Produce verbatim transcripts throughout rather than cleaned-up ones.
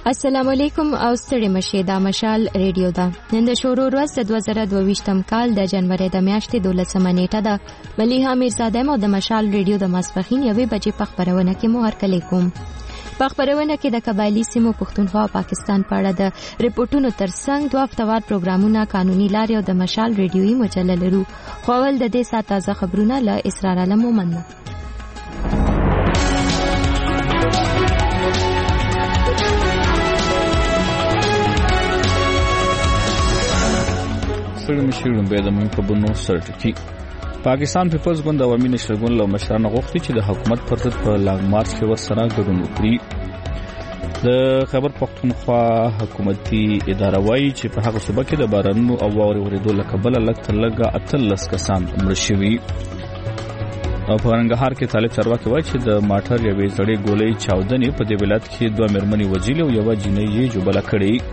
السلام علیکم او ستړي مشه دا مشال ریډیو دا نن د شورو ورځ د دوه زره دوه ویشتم کال د جنوري د میاشتې دولسمه نیټه ده. مليحه میرزاده مو د مشال ریډیو د ماسپخین یوې بجې په خبرونه کې مو هرکلی کوم. په خبرونه کې د قبایلی سیمو پښتونخوا او پاکستان په اړه د ریپورتونو ترڅنګ دوه هفتهوار پروګرامونه قانوني لارې او د مشال ریډیوي مجله لرو. خو اول د دې ساعت تازه خبرونه له اسرار علم ومنو. سړي مشرون به د من په بنو سرټکی پاکستان پیپلز ګوند عوامي نشر ګوند له مشرانو غوښتي چې د حکومت پر ضد په لانګ مارچ کې ورسره ګډون وکړي. د خبر پښتونخوا حکومتي اداره وایي چې په هغه صوبه کې د بارانونو او واورې ورېدو له کبله لږ تر لږه اتلس کسان مړه شوي. او په ننګرهار کې طالب چارواکي وایي چې د ماټر یوې زړې ګولۍ چاودنې په دې ولایت کې دوه مېرمنې وژلې او یوه جینۍ یې ژوبله کړې.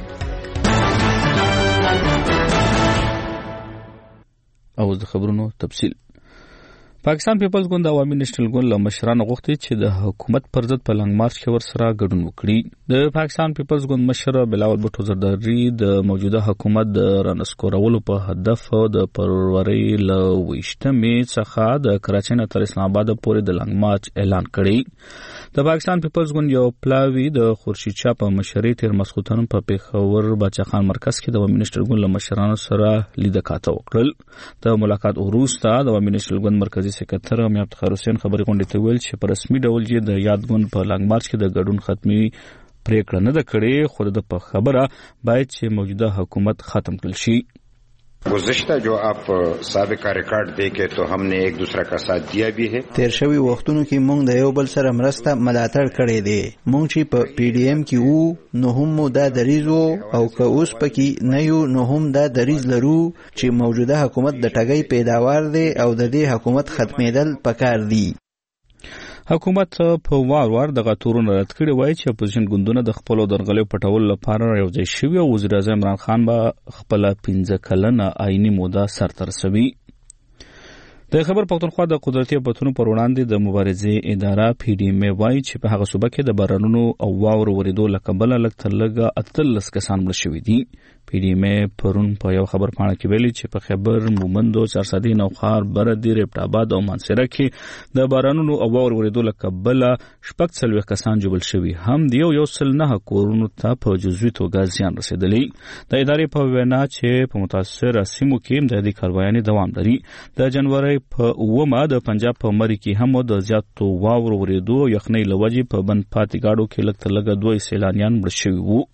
او د خبرونو تفصیل. پاکستان پیپلز ګوند عوامي نېشنل ګوند له مشرانو غوښتي چې د حکومت پر ضد په لانګ مارچ کې ورسره ګډون وکړي. د پاکستان پیپلز ګوند مشر بلاول بټو زرداری د موجوده حکومت د رانسکورولو په هدف د فروری له ویشتمې څخه د کراچۍ نه تر اسلام آباد پورې د لانګ مارچ اعلان کړی. د پاکستان پیپلز ګوند یو پلاوی د خورشید شاه په مشرۍ تیر مسخوتن په پیښور باچا خان مرکز کې د عوامي نېشنل ګوند له مشرانو سره لیدکاته وکړل. د ملاقات وروسته د عوامي نېشنل ګوند مرکزی سکرټر امیر افتخار حسین خبري غونډې ته ویل چې په رسمي ډول یې د یاد ګوند په لانګ مارچ کې د ګډون ختمي پریکړه نه ده کړې، خو د په خبره باید چې موجوده حکومت ختم کړل شي. गुज़िश्ता जो आप साबिका रिकॉर्ड देखे तो हमने एक दूसरे का साथ दिया भी है. تیر شوی وختونو کې مونږ د یو بل سره مرسته ملاتړ کړې دي. مونږ چې په پی ډی ایم کې وو نو هم مو دا دریځ او که اوس پکې نه یو نو هم دا دریځ لرو چې موجوده حکومت د ټګۍ پیداوار دی او د دې حکومت ختمېدل پکار دي. حکومت په وار وار د غاتورونو رد کړي وایي چې اپوزیشن ګوندونه د خپلو درغلیو پټولو لپاره یوځای شوي او وزیر اعظم عمران خان به خپله پنځه کلنه آئیني موده سرته رسوي. د خبر پښتونخوا د قدرتي آفتونو پر وړاندې د مبارزې اداره پی ډی ایم وایي چې په هغه صوبه کې د بارانونو او واورو ورېدو له کبله لږ تر لږه اتلس کسان مړه شوي دي. پی ډی ایم پرون په یو خبر پاڼه کې ویلي چې په خیبر مومندو، چارسدي، نوخار، بردي، رپټ آباد او مانسهره کې د بارانونو او واورو ورېدو له کبله شپږ څلوېښت کسان ژوبل شوي. هم د یو یو سل نهه کورونو ته په جزوي توګه زیان رسېدلی. د ادارې په وینا چې په متاثره سیمو کې امدادي کاروایانې دوام لري. د جنوري په اوومه د پنجاب په مری کې هم د زیاتو واورو ورېدو او یخنۍ له وجې په بند پاتې ګاډو کې لږ تر لږه دوه سیلانیان مړه شوي وو.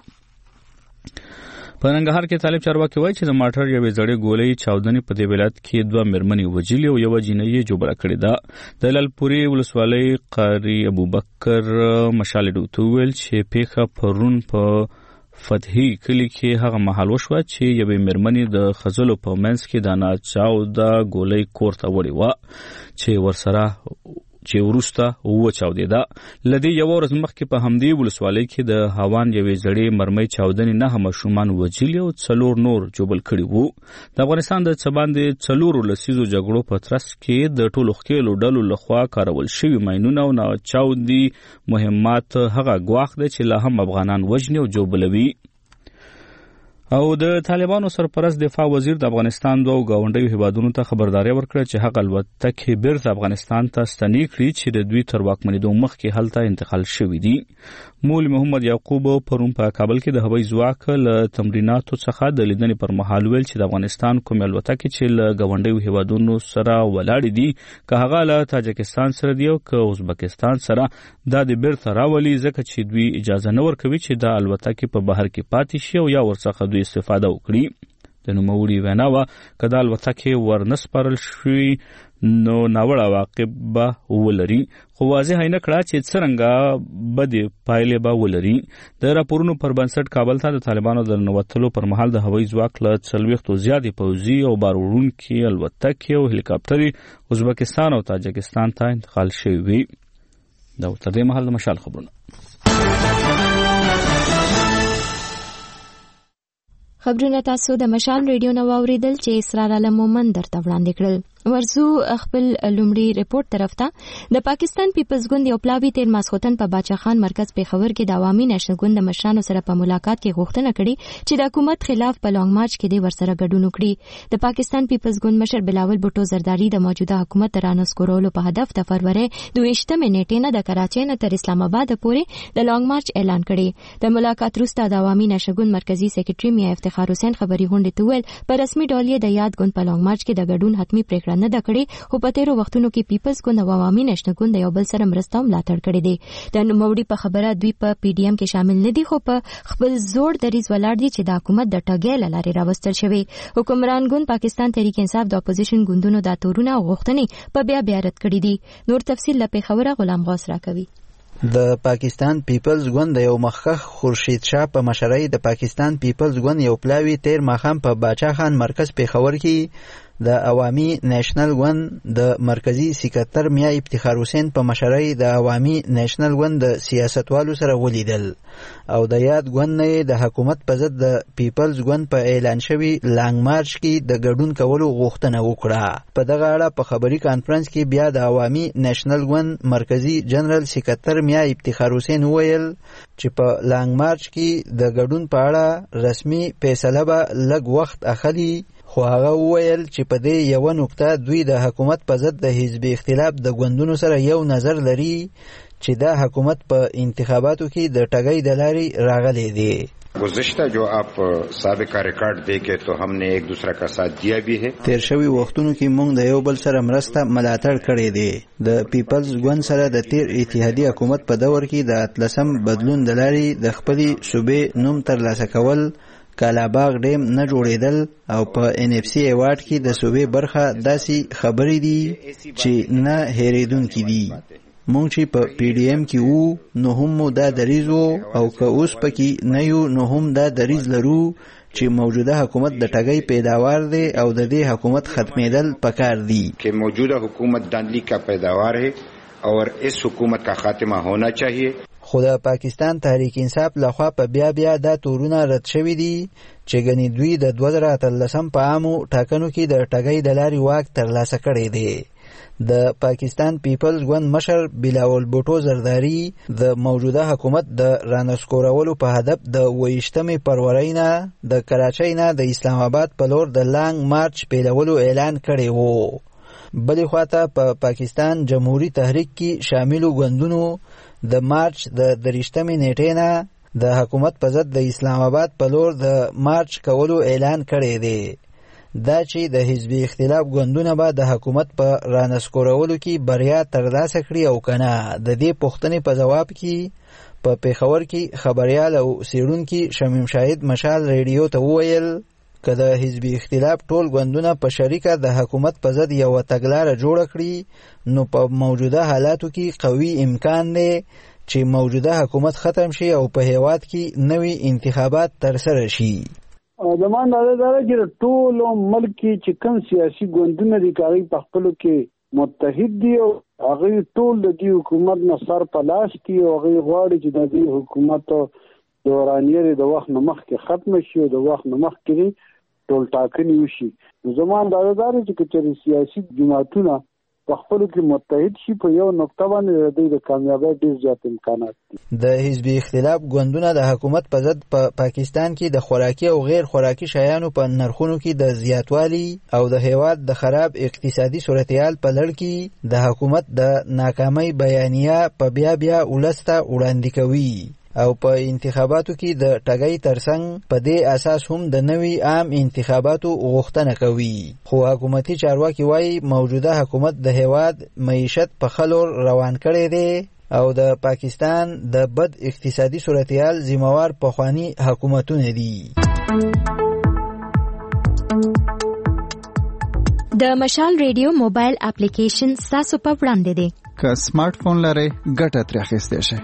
په ننګرهار کې طالب چارواکي وایي چې د ماټر یوې زړې ګولۍ چاودنې په دې ولایت کې دوه مېرمنې وژلې او یوه جینۍ یې ژوبله کړې ده. د لعلپورې ولسوالۍ قاري ابوبکر مشال ریډیو ته وویل چې پیښه پرون په فتحي کلي کې هغه مهال وشوه چې یوې مېرمنې د خځلو په منځ کې د ناچاوده ګولۍ کور ته وړې وه چې ورسره چې وروسته وچاودېده. له دې یوه ورځ مخکې په همدې ولسوالۍ کې د هاوان یوې زړې مرمۍ چاودنې نهه ماشومان وژلي او څلور نور ژوبل کړي وو. د افغانستان د څه باندې څلورو لسیزو جګړو په ترڅ کې د ټولو ښکېلو ډلو لخوا کارول شوي ماینونه او ناچاودي مهمات هغه ګواښ دی چې لا هم افغانان وژني او ژوبلوي. او د طالبانو سرپرست دفاع وزیر د افغانستان دوه ګاونډیو هیوادونو ته خبرداری ورکړه چې هغه الوتکې بیرته افغانستان ته ستنې کړي چې د دوی تر واکمنېدو مخکې هلته انتقال شوي دي. مولوي محمد یعقوب پرون په کابل کې د هوایي ځواک له تمریناتو څخه د لیدنې پر مهال ویل چې د افغانستان کومې الوتکې چې له ګاونډیو هیوادونو سره ولاړې دي که هغه له تاجکستان سره دي او که ازبکستان سره دا د بیرته راولي ځکه چې دوی اجازه نه ورکوي چې دا الوتکې په بهر کې پاتې شي او یا ورڅخه دوی استفاده وکړي. د نوموړي وینا وه که دا الوتکې ورنسپارل شوي نو ناوړه عواقب به ولري، خو واضح یې نه کړه چې څرنګه بدې پایلې به ولري. د راپورونو پر بنسټ کابل ته د طالبانو د ننوتلو پر مهال د هوایي ځواک له څلوېښتو زیاتې پوځي او بار وړونکي الوتکې او هلیکاپټرې ازبکستان او تاجکستان ته انتقال شوي وي. دا تر دې مهال د مشال خبرونه. خبرونه تاسو د مشال ریډیو نو واوریدل چې اسرار علم مومن درته وړاندې کړل. ورسو خپل لومړی ریپورت طرف ته د پاکستان پیپلز ګوند یو پلاوی تیر ماسخوتن په باچا خان مرکز پیښور کې د عوامي نشنل ګوند د مشرانو سره په ملاقات کې غوښتنه کړې چې د حکومت خلاف په لانګ مارچ کې د ورسره ګډون وکړي. د پاکستان پیپلز ګوند مشر بلاول بوټو زرداری د موجوده حکومت رانسکورولو په هدف د فروری دویشتمې نیټې نه د کراچۍ نه تر اسلام آباد پورې د لانګ مارچ اعلان کړي. د ملاقات وروسته د عوامي نشنل ګوند مرکزی سکرټری میا افتخار حسین خبري غونډې ته ویل په رسمي ډول د یاد ګوند په لانګ مارچ کې د ګډون حتمی پریکړه نه ده کړې، خو په تیرو وختونو کې پیپلز ګوند او عوامي نشنل ګوند یو بل سره مرسته او ملاتړ کړې دي. د نوموړي په خبره دوی په پی ډی ایم کې شامل نه دي، خو په خپل زوړ دریځ ولاړ دي چې د حکومت د ټاګۍ له لارې راوستل شوی. حکمران ګوند پاکستان تحریک انصاف د اپوزیشن ګوندونو د تورونه او غوښتنې په بیا بیا رد کړې دي. نور تفصیل له پیښوره غلام غوث راکوي. د پاکستان پیپلز ګوند د یو مخکخ خورشید شاه په مشرۍ د پاکستان پیپلز ګوند یو پلاوی تیر ماښام په باچا خان مرکز پیښور کې د عوامي نېشنل ګوند د مرکزی سکرټر میا افتخار حسین په مشرۍ د عوامي نېشنل ګوند د سیاستوالو سره ولیدل او د یاد ګوند نه د حکومت په ضد د پیپلز ګوند په اعلان شوی لانګ مارچ کې د ګډون کولو غوښتنه وکړه. په دغه اړه په خبري کانفرنس کې بیا د عوامي نېشنل ګوند مرکزی جنرال سکرټر میا افتخار حسین ویل چې په لانګ مارچ کې د ګډون په اړه رسمي فیصله به لږ وخت اخلي، خو هغه وویل چې په دې یو نقطه دوی د حکومت په ضد د حزب اختلاف د ګوندونو سره یو نظر لري چې دا حکومت په انتخاباتو کې د ټاګۍ د لارې راغلی دی. گزشتہ جو آپ سابقہ ریکارڈ دیکھے تو ہم نے ایک دوسرے کا ساتھ دیا بھی ہے. تیر شوی وختونو کې موږ د یو بل سره مرسته ملاتړ کړی دی. د پیپلز ګوند سره د تیر اتحادیه حکومت په دور کې د اتلسم بدلون د لارې د خپلې صوبې نوم ترلاسه کول، کالاباغ ډیم نه جوړېدل او په ان اف سی ایوارډ کې د صوبې برخه داسې خبرې دي چې نه هېرېدونکې دي. مونږ چې په پی ډی ایم کې وو نو هم مو دا دریځ وو او که اوس پکې نه یو نو هم دا دریځ لرو چې موجوده حکومت د ټاګۍ پیداوار دی او د دې حکومت ختمېدل پکار دي. کہ موجودہ حکومت داندلی کا پیداوار ہے اور اس حکومت کا خاتمہ ہونا چاہیے. خو د پاکستان تحریک انصاف لخوا په بیا بیا دا تورونه رد شوي دي چې ګنې دوی د دوه زره اتلسم په عامو ټاکنو کې د ټاګۍ د لارې واک ترلاسه کړی دی. د پاکستان پیپلز ګوند مشر بلاول بوټو زرداری د موجوده حکومت د رانسکورولو په هدف د اوویشتمې فروری نه د کراچۍ نه د اسلام آباد په لور د لانګ مارچ پیلولو اعلان کړی وو. بلې خواته په پا پاکستان جمهوری تحریک کې شاملو ګوندونو د مارچ د دریشتمې نیټې نه د حکومت په ضد د اسلام آباد په لور د مارچ کولو اعلان کړی دی. دا چې د حزب اختلاف ګوندونه به د حکومت په رانسکورولو کې بریا ترلاسه کړي او کنه. د دې پوښتنې په جواب کې په پیښور کې خبریال او څېړونکي شمیم شاهد مشال ریډیو ته وویل که د حزب اختلاف ټول ګوندونه په شریکه د حکومت په ضد یوه تګلاره جوړه کړي نو په موجوده حالاتو کې قوي امکان دی چې موجوده حکومت ختم شي او په هیواد کې نوي انتخابات ترسره شي. زما اندازه دا ده چې ټول ملک کې چې کوم سیاسي ګوندونه دي هغوی په خپلو کې متحد دي او هغوی ټول د دې حکومت نه سر په لاس دي او هغوی غواړي چې د دې حکومت دورانیه د وخت نه مخکې ختمه شي او د وخت نه مخکې ټول ټاکنې وشي. زما اندازه دا ده چې که سیاسي جماعتونه په خپلو کې متحد شي په یو نقطه باندې د دوی د کامیابۍ ډېر زیات امکانات دي. د حزب اختلاف ګوندونه د حکومت په ضد په پا پاکستان کې د خوراکي او غیر خوراکي شیانو په نرخونو کې د زیاتوالي او د هیواد د خراب اقتصادي صورتحال په لړ کې د حکومت د ناکامۍ بیانیه په بیا بیا ولس ته وړاندې کوي او په انتخاباتو کې د ټاګۍ ترڅنګ په دې اساس هم د نوي عام انتخاباتو غوښتنه کوي. خو حکومتي چارواکي وایي موجوده حکومت د هیواد معیشت په ښه لور روان کړی دی او د پاکستان د بد اقتصادي صورتحال ذمہوار پخواني حکومتونه دي. د مشال ریډیو موبایل اپلیکیشن ستاسو په وړاندې دی. که سمارټ فون لرئ ګټه ترې اخیستی شئ.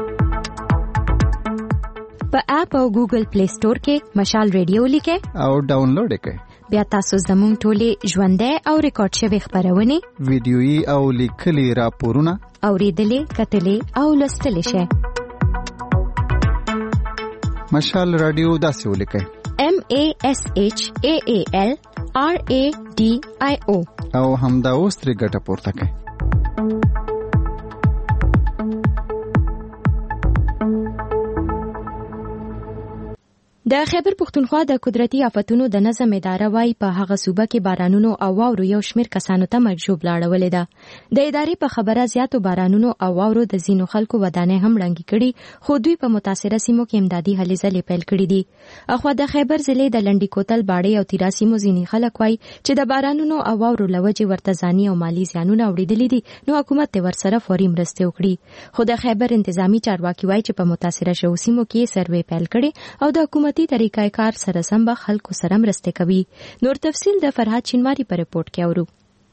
په اپ او ګوګل پلی سٹور کې مشال ریډیو لیکئ او ډاونلوډ یې کړئ. بیا تاسو زموږ ټولې ژوندۍ او ریکارډ شوې خپرونې، ویډیویي او لیکلي راپورونه اورېدلې، کتلې او لوستلی شئ. مشال رادیو داسې ولیکئ: M A S H A A L R A D I O. او همدا اوس ترې ګټه پورته کړئ. د خیبر پښتونخوا د قدرتي آفتونو د نظم اداره وايي په هغه صوبه کې بارانونو او واورو یو شمېر کسانو ته مرګ ژوبله اړولې ده. د ادارې په خبره زیاتو بارانونو او واورو د ځینو خلکو ودانۍ هم ړنګې کړي، خو دوی په متاثره سیمو کې امدادي هلې ځلې پیل کړي دي. اخوا د خیبر ضلع د لنډي کوتل، باړې او تیرا سیمو ځینې خلک وايي چې د بارانونو او واورو له وجې ورته ځاني او مالي زیانونه اوړېدلي دي، نو حکومت یې ورسره فوري مرستې وکړي. خو د خیبر انتظامی چارواکي وايي چې په متاثره شوو سیمو کې سروې پیل کړي او د حکومت طریقې کار سره سم به خلکو سره مرسته کوي. نور تفصیل د فرهاد شینواری په رپورت کې اورو.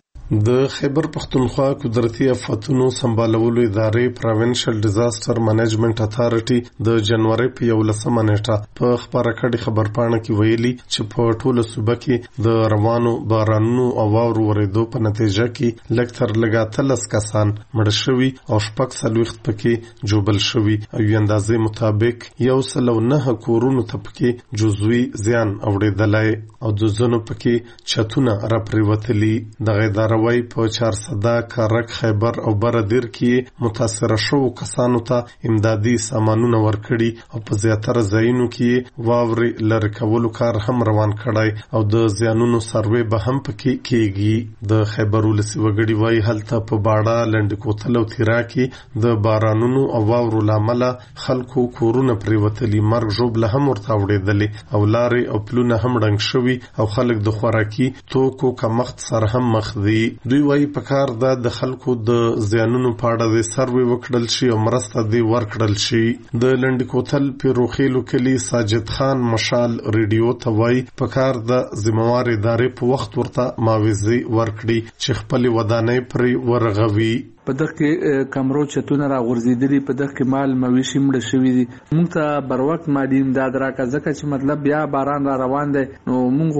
د خیبر پښتونخوا قدرتي آفتونو سمبالولو ادارې پروینشل ډیزاستر منیجمنت اتھارټي د جنوري په یولسمه نیټه په خبره کړي خبرپاڼه کې ویلي چې په ټوله صوبه کې د روانو بارانونو او واورو ورېدو په نتیجه کې لږ تر لږه اتلس کسان مړه شوي او شپږ څلوېښت پکې جوبل شوي او یو اندازې مطابق یو سل او نهه کورونو ته پکې جزوي زیان اوړېدلی او د ځینو پکې چتونه راپرېوتلي. دغه اداره وايي په چارسده، کارک، خیبر او بردیر کې متاثره شوو کسانو ته امدادي سامانونه ورکړي او په زیاتره ځایونو کې واورې لرې کولو کار هم روان کړی او د زیانونو سروې به هم پکې کېږي. د خیبر ولسي وګړي وايي هلته په باړه، لنډي کوتل او تیرا کې د بارانونو او واورو له امله خلکو کورونه پرېوتلي، مرګ ژوبله هم ورته اوړېدلې او لارې او پلونه هم ړنګ شوي او خلک د خوراکي توکو کمښت سره هم مخ دي. دوی وايي پکار ده د خلکو د زیانونو په اړه د سروې وکړل شي او مرسته دی ورکړل شي. د لنډي کوتل پیروخیلو کلی ساجد خان مشال ریډیو ته وايي پکار ده ذمہوار ادارې په وخت ورته معاوضه ورکړي چې خپل ودانۍ پرې ورغوي. په دغه کې کمرو چتونه را غورځېدلي، په دغه کې مال مویشي مړه شوي دي. موږ ته بر وخت مادي امداد راکړه، ځکه چې مطلب بیا باران را روان دی، نو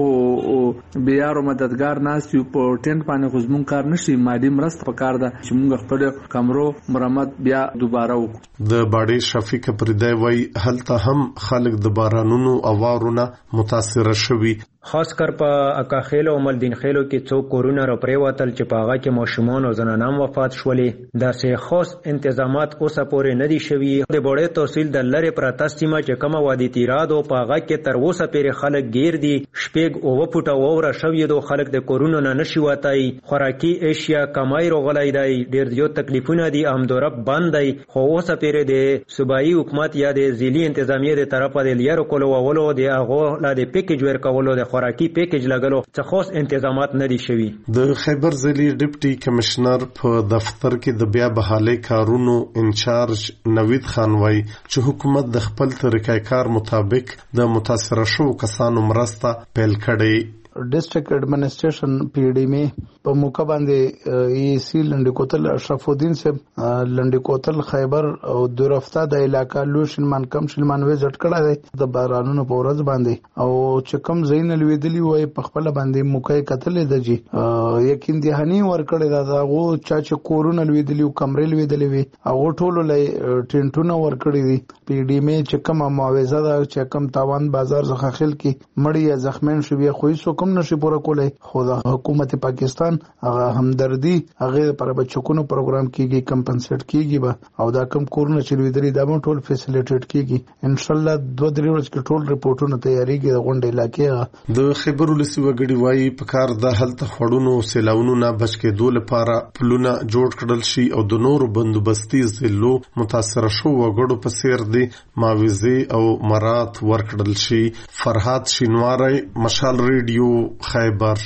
موږ بې یارو مددګار ناست یو، په ټینټ باندې خو زموږ کار نشي، مادي مرسته پکار ده چې موږ خپل کمرو مرمت بیا دوباره وکړو. د باړې شفیق پردی وايي هلته هم خلک د بارانونو او واورو نه متاثره شوي. خاص کر په اکاخیل او ملدین خیلو کې څو کورونه را پریوتل چې په هغه کې ماشومان او زنانان وفات شولې. داسې خاص انتظامات اوسه پورې نه دي شوي. د بوړې تحصیل د لرې پراته سیمه چې کومه وادي تیراد او په هغه کې تر اوسه پورې خلک ګیر دي، شپږ اووه فوټه واوره شوې ده، خلک د کورونو نه نشي وتای. خوراکي اشیا کمای راغلی دی، ډېر زیات تکلیفونه دي، امدورب بند دی، خو اوسه پورې د صوبایي حکومت یا د ضلعي انتظامیې د طرفه د لیرو کولو اولو د هغو لا د پیکیج ورکولو د خوراکي پیکیج لګلو څه خاص انتظامات نه دي شوي. د خیبر ضلعي ډیپټي کمشنر په دفتر کې د بیا بحالي کارونو انچارج نوید خان وایي چې حکومت د خپل طریقې کار مطابق د متاثره شوو کسانو مرسته پیل کړي. ډیسټریکټ ایڈمنسټریشن پی ډی مې په موقع باندې ای سی لنډي کوتل اشرف الدین صاحب لنډي کوتل خیبر او دورفتا د علاقہ لوشنمان کم شلمان وزټ کړه دی د بارانونو په ورځ باندې او چې کم زین لویدلی وای په خپل باندې موقع قتل دی جی یقین دهانی ور کړی دا غو چا چې کورونه لویدلی او کمرې لویدلی وي او ټولو لې ټینټونه ور کړی دي. پی ډی مې چې کم معاوضه دا چې کم تاوان بازار څخه خل کی مړی یا زخمین شوی خو هیڅ کوم نشي پوره کولای. خو د حکومت پاکستان هغه همدردی هغه پر بچکونو پروګرام کیږي، کمپنسیټ کیږي به او دا کم کورونه چې لویدلی دا به ټول فیسیلیټیټ کیږي. ان شاء الله دوه درې ورځې کې ټول ریپورتونه تیاریږي د غونډې علاقې. د خیبر ولسي وګړي وايي پکار د هلته خړونو سیلاونو نه بچ کېدو لپاره پلونه جوړ کړل شي او د نورو بندوبستي ضلعو متاثره شوو وګړو په څیر دي معاوضې او مرات ورکړل شي. فرهاد شینواری، مشال ریډیو، خیبر.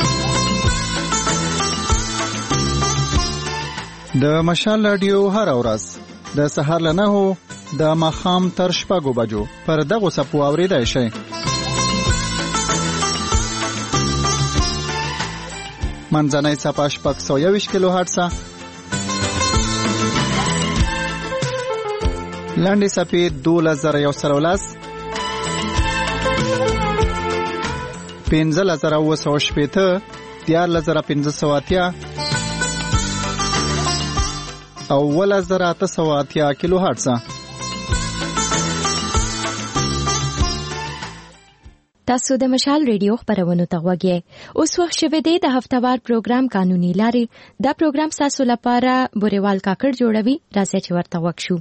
د مشال رادیو هر ورځ د سهار له نهو د ماښام تر شپږو بجو پر دغو څپو اورېدای شئ. منځنۍ څپه شپږ سوه یوویشت کیلو هرټزه، لنډې څپې دولس زره یو سل او لس، پنځلس زره اووه سوه شپېته، دیارلس زره پنځه سوه اتیا او اوولس زره اته سوه اتیا کیلو هرټزه. تاسو د مشال ریډیو خبرونه ته غوږی اوس وخت شوه د هفتهوار پروګرام قانوني لارې دا پروګرام تاسو لپاره بوريوال کاکړ جوړوي راځي چې ورته وښو.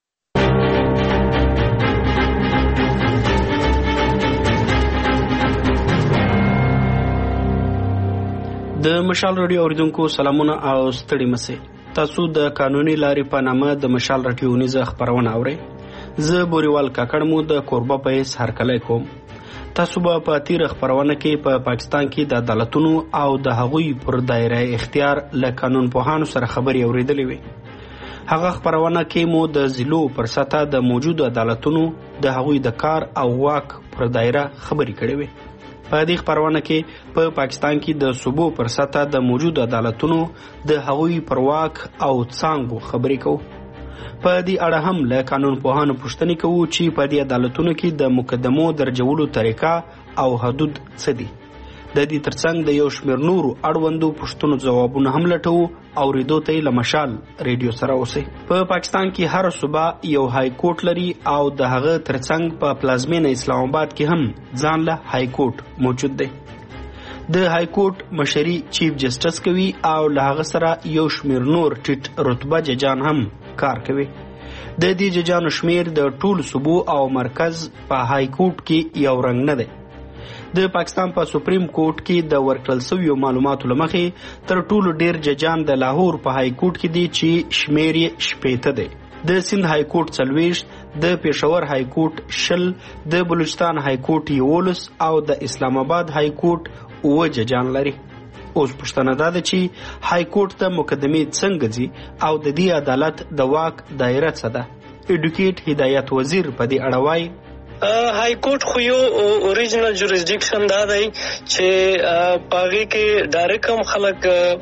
د مشال رادیو اوریدونکو سلامونه او ستړي مسئ. تاسو د قانوني لارې په نامه د مشال رادیو نیزه خبرونه اورئ. زه بوريوال کاکړ مو د کوربه پیس هرکلی کوم. تاسو به په تیر خبرونه کې په پا پاکستان کې د عدالتونو او د هغوی پر دایره اختیار له قانون پوهانو سره خبرې اوریدلې وي. هغه خبرونه کې مو د ضلعو پر سطح د موجود عدالتونو د هغوی د کار او واک پر دایره خبرې کړې وي. په دې خبرونه کې په پا پاکستان کې د صوبو پر سطح د موجود عدالتونو د هغوی پر واک او څانګو خبرې کوو. په دې اړه هم له قانون پوهانو پوښتنې کوو چې په دې عدالتونو کې د مقدمو درجولو طریقه او حدود څه دي. د دې ترڅنګ د یو شمېر نورو اړوندو پوښتنو ځوابونه هم لټوو او ریډیو ته له مشال ریډیو سره اوسئ. په پا پاکستان کې هر صوبه یو های کورټ لري او د هغه ترڅنګ په پلازمینه اسلام آباد کې هم ځان له های کورټ موجود دی. د های کورټ مشري چیف جسټس کوي او له هغه سره یو شمېر نور ټیټ رتبه ججان هم کار کوي. د دې ججانو شمیر د ټول صوبو او مرکز په های کورټ کې یو رنګ نه دی. د پاکستان په سپریم کورټ کې د ورکړل شویو معلوماتو لمخې تر ټولو ډیر ججان د لاهور په های کورټ کې دي چې شمیر یې شپېته دی. د سند های کورټ څلوېښت، د پېښور های کورټ شل، د بلوچستان های کورټ یولس او د اسلام آباد های کورټ اووه ججان لري. اوس پوښتنه دا ده چې های کورټ ته مقدمې څنګه ځي او د دې عدالت د واک دایره څه ده. ایډوکیټ هدایت وزیر په دې اړه وایي های کورټ خو یو اوریجنل جوریسډکشن دا دی چې پاغي کې ډایرکټ هم خلک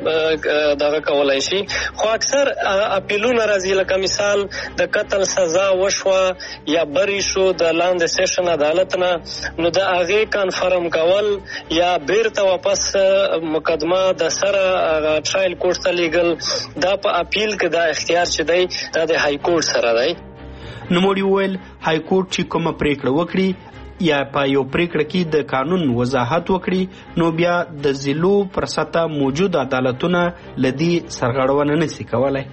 دغه کولای شي، خو اکثر اپیلونه راځي. لکه مثال د قتل سزا وشوه یا بری شو د لاندې سیشن عدالت نه، نو د هغې کنفرم کول یا بیرته واپس مقدمه د سره ټرایل کورټ ته لیږل، دا په اپیل کې دا اختیار چې دی دا د های کورټ سره دی. نوموړي وویل های کورټ چې کومه پریکړه وکړي یا په یو پریکړه کې د قانون وضاحت وکړي نو بیا د ضلعو پر سطح موجود عدالتونه لدی سرغړونه نشي کولای.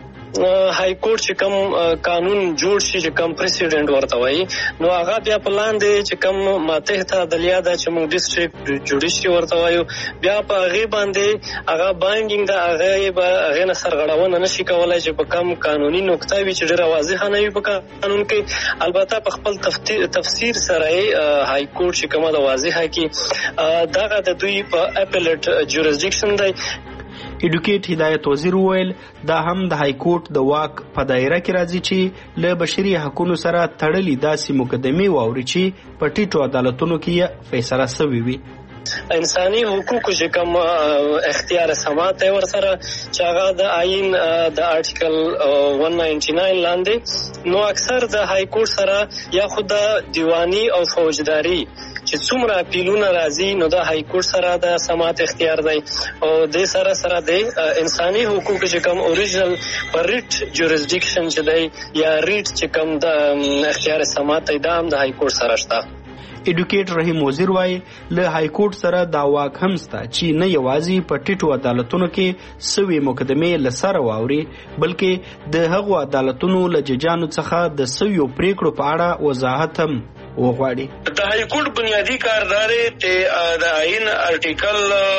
های کورټ چې کوم قانون جوړ شي چې کوم پریسیډنټ ورته وایي نو هغه بیا په لاندې چې کوم ماتحت عدلیه ده چې موږ ډیسټریکټ جوډیشري ورته وایو، بیا په هغې باندې هغه بایندینګ ده، هغه به هغې نه سرغړونه نشي کولای چې په کوم قانوني نقطه وي چې ډېره واضحه نه وي په قانون کې. البته په خپل تفسیر سره یې های کورټ چې کومه ده واضحه کړي. دغه د دوی په اپیلیټ جوریسډکشن دی. ایډوکیټ هدایت وزیر وویل دا هم د های کورټ د واک په دایره کې راځي چې له بشري حقوقو سره تړلي داسې مقدمې واوري چې په ټیټو عدالتونو کې فیصله شوې وي. انساني حقوقو چې کوم اختیار سماعت ور سره چې هغه د آئین د آرټیکل one ninety-nine لاندې، نو اکثر د های کورټ سره یا خود د دیوانی او فوجداري چې څومره اپیلونه راځي نو د های کورټ سره د سماعت اختیار دی او د سره سره د انساني حقوقو چې کوم اوریجنل پر ریټ جوریسډکشن چې دی یا ریټ چې کوم د اختیار سماعت دی دا هم د های کورټ سره شته. ایډوکیټ رحیم وزیر وایي له های کورټ سره دا واک هم شته چې نه یوازې په ټیټو عدالتونو کې سوي مقدمې له سره واوري بلکې د هغو عدالتونو له ججانو څخه د سویو پریکړو په اړه وضاحت هم وغواړي. د های کورټ بنیادی کاردار ته د آئین آرټیکل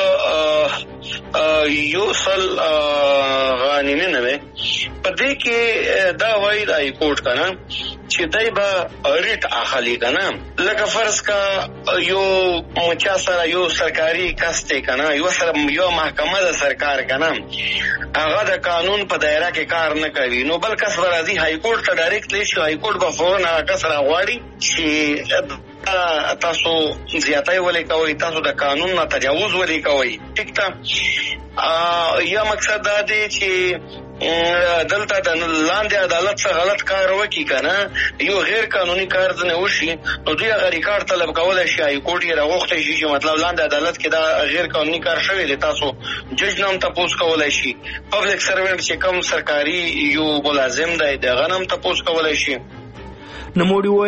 یو سل غانینه نه په دې کې دا وایي د های کورټ کنه چې دای با ریټ اخلي کنه، لکه فرض کا یو مچا سره یو سرکاري کسته کنه، یو سره یو محکمه د سرکار کنه، هغه د قانون په دایره کې کار نه کوي نو بل کس راځي های کورټ ته ډایرکټ لشي. های کورټ به فورن هغه کس راغواړي چې تاسو زیاتای ولې کوي، تاسو د قانون نه تجاوز ولې کوي. ټیک تا یا مقصد دا دی چې دلته د لاندې عدالت څخه غلط کار وکړي کنه، یو غیر قانوني کار نه وشي نو دوی هغه ریکارډ طلب کولای شي. های کورټ یې راغوښتی شي چې مطلب لاندې عدالت کې دا غیر قانوني کار شوی دی، تاسو جج نام تپوس کولای شي. پبلک سروینټ چې کوم سرکاري یو ملازم دی دغه نام تپوس کولای شي. نوموړي وویل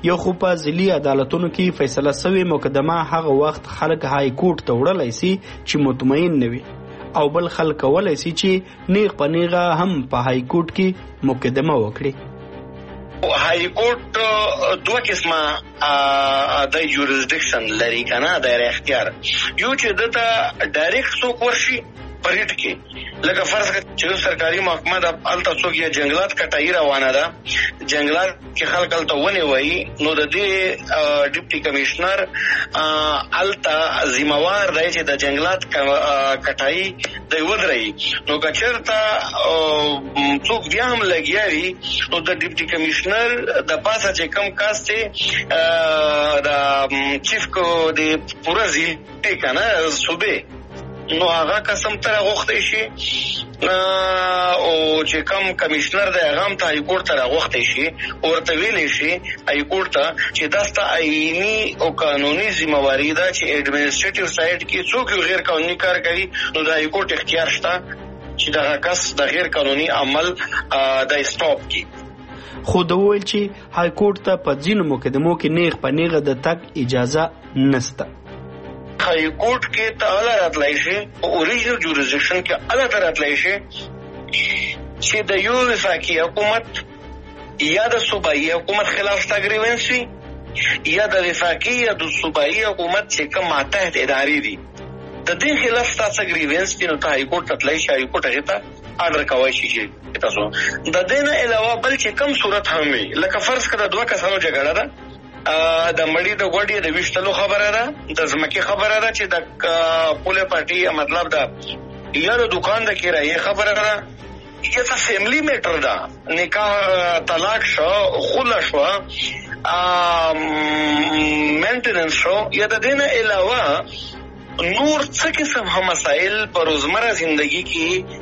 یو خو په ځلي عدالتونو کې فیصله سوې مقدمه هغه وخت خلک های کورټ ته وړلی سي چې مطمئن نه وي، او بل خلک کولی سي چې نیغ په نیغه هم په های کورټ کې مقدمه وکړي. های کورټ دوه قسمه د یورزډکشن لري کنه، د اختیار. یو چې دته ډایرکټ څوک ورشي پریټ کې، لکه فرض کړه چې سرکاري محکمه د الته څوک یا جنگلات کټای روانه ده، جنگلات کې خلک الته ونی وایي، نو د دې ډیپټي کمشنر الته ذمہوار دی چې د جنگلات کټای د ودري. نو کچرته څوک بیا هم لګیاري، نو د ډیپټي کمشنر د پاسه چې کم کاسته د چیف کو د پورا ضلع کنه صوبې، نو هغه قسم تر غوښتي شي او چې کم کمشنر د هغه ته های کورټ ته غوښتي شي، ورته ویلي شي های کورټ ته چې داسته آئینی او قانوني ذمہواری ده چې ایڈمنسټریټیو سایډ کې څوک غیر قانوني کار کوي، نو د های کورټ اختیار شته چې دغه کس د غیر قانوني عمل د سټاپ کی. خو د ویل چې های کورټ ته په ځینو مقدمو کې نیغ په نیغه د تګ اجازه نشته. های کورټ کې ته اله راتلای شي او اوریجنل جورسډکشن کې اله ته راتلای شي چې د یو وفاقي حکومت یا د صوبایي حکومت خلاف تګریونس وي، یا د وفاقي یا د صوبایي حکومت چې کوم ماتحت ادارې دي د دې خلاف تاسو تګریونس دي، نو ته های کورټ ته تلای شي، های کورټ هغه ته آرډر کوي چې تاسو د دې نه علاوه بل چې کم صورت هم وي، لکه فرض کړه دوه کسانو جګړه ده، د مړی د غوډي د وشتلو خبره ده، د زمکي خبره ده چې د پوله پارټي مطلب ده، یا د دکان د کرایې خبره ده، یا د فیملی میټر ده، نکاح طلاق شو، خلا شو، مینټیننس شو، یا د دې نه علاوه نور څه قسم هم مسائل په روزمره زندگی کې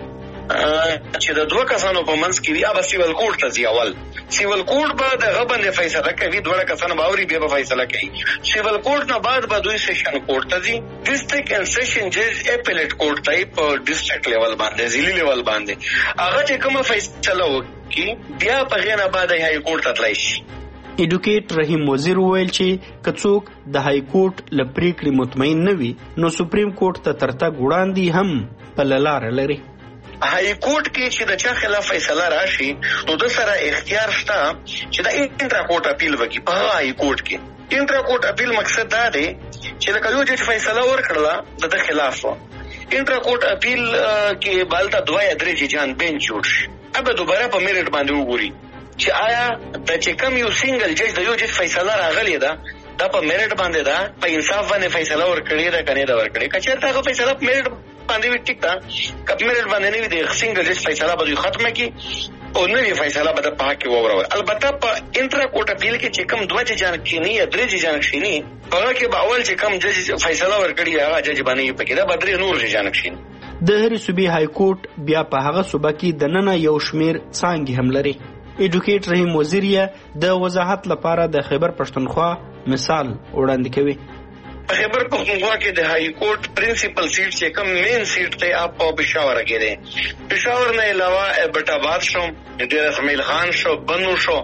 چې د دوه کسانو په منځ کې وي، هغه سیول کورټ ته ځي. اول سیول کورټ به دغه باندې فیصله کوي، دوه کسانو به اوري بیا به فیصله کوي. سیول کورټ نه بعد به دوی سیشن کورټ ته ځي، ډیسټریکټ اینڈ سیشن جج اپیلیټ کورټ ته په ډیسټریکټ لیول باندې، ضلعي لیول باندې هغه چې کومه فیصله وکړي بیا په غیر بعد های کورټ ته تللی شي. ایډوکیټ رحیم وزیر ویل چې که څوک د های کورټ له پریکړې مطمئن نه وي، نو سپریم کورټ ته تر تګ وړاندې هم په لاره لري. های کورټ کې چې د چا خلاف فیصله راشي، نو د سره اختیار شته چې د انټرا کورټ اپیل وکړي په های کورټ کې. انټرا کورټ اپیل مقصد دا دی چې لکه یو جج فیصله ورکړه د خلاف، انټرا کورټ اپیل کې بالته دوه یا درې ججان بینچ جوړ شي، ابه دوباره په میرټ باندې وګوري چې آیا د چې کوم یو سنگل جج د یو جج فیصله راغلی ده دا په میرټ باندې ده، په انصاف باندې فیصله ورکړي ده کنه دا ورکړي. کچېرته هغه فیصله په میرټ باندې وي ټیک ده، کپ میرټ باندې نه وي د سنگل جج فیصله به ختمه کی او نوې فیصله به په حق کې وورول. البته په انټرا کورټ اپیل کې چې کوم دوه ججان کینی یا درې ججان کینی، هغه کې به اول چې کوم جج فیصله ورکړي هغه جج باندې پکې دا بدري نور ججان کینی. د هرې صوبې های کورټ بیا په هغه صوبه کې د نن یو شمیر څانګې هم لري. ایډوکیټ رحیم وزیر د وضاحت لپاره د خیبر پښتونخوا مثال وړاندې کوي. په خیبر پښتونخوا کې د های کورټ پرنسپل سیټ چې کوم مین سیټ ته اپ په پېښور کې ده، پېښور نه علاوه بټاباد شو، ډیر اسماعیل خان شو، بنو شو،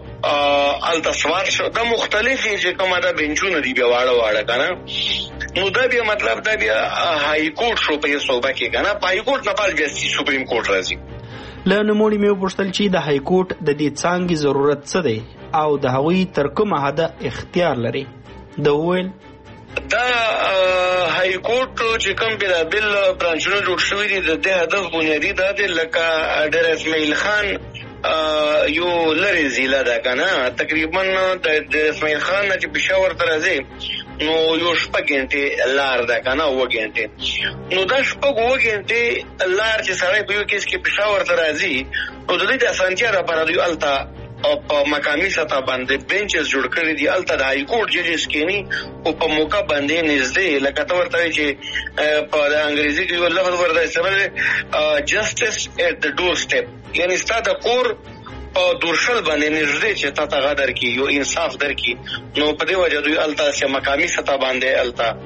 التسوات شو، دا مختلفي چې کومه دا بنچونه دی بیا واړه واړه کنه، نو دا بیا مطلب دا بیا های کورټ شو په صوبه کې کنه. په های کورټ نه پال بیا سپریم کورټ راځي. له نوموړي مې وپوښتل چې د های کورټ د دې څانګې ضرورت څه دی او د هغوی تر کومه حده اختیار لري. د ویل دا های کورټ چې کوم بېلابېل برانچونه جوړ شوي دي د دې هدف بنیادي دا دی لکه ډیر اسماعیل خان یو لرې ضلع ده کنه، تقریبا د اسماعیل خان نه چې پېښور ته راځي نو یو شپږ غنټې لار ده کنه، اووه غنټې. نو دا شپږ اووه غنټې لار چې سړی په یو کیس کې پېښور ته راځي، نو د دې د اسانتیا لپاره دوی هلته او په مقامي سطح باندې بینچز جوړ کړي دي، هلته د های کورټ ججز کینی او په موقع باندې نږدې لکه ته ورته وایي چې په انګریزي کې یو لفظ ورته استعمال دی جسټس ایٹ د ډور سټیپ، یعنی ستا د کور په دورشل باندې نږدې چې تا ته هغه درکړي، یو انصاف درکړي. نو په دې وجه دوی هلته چې مقامي سطح باندې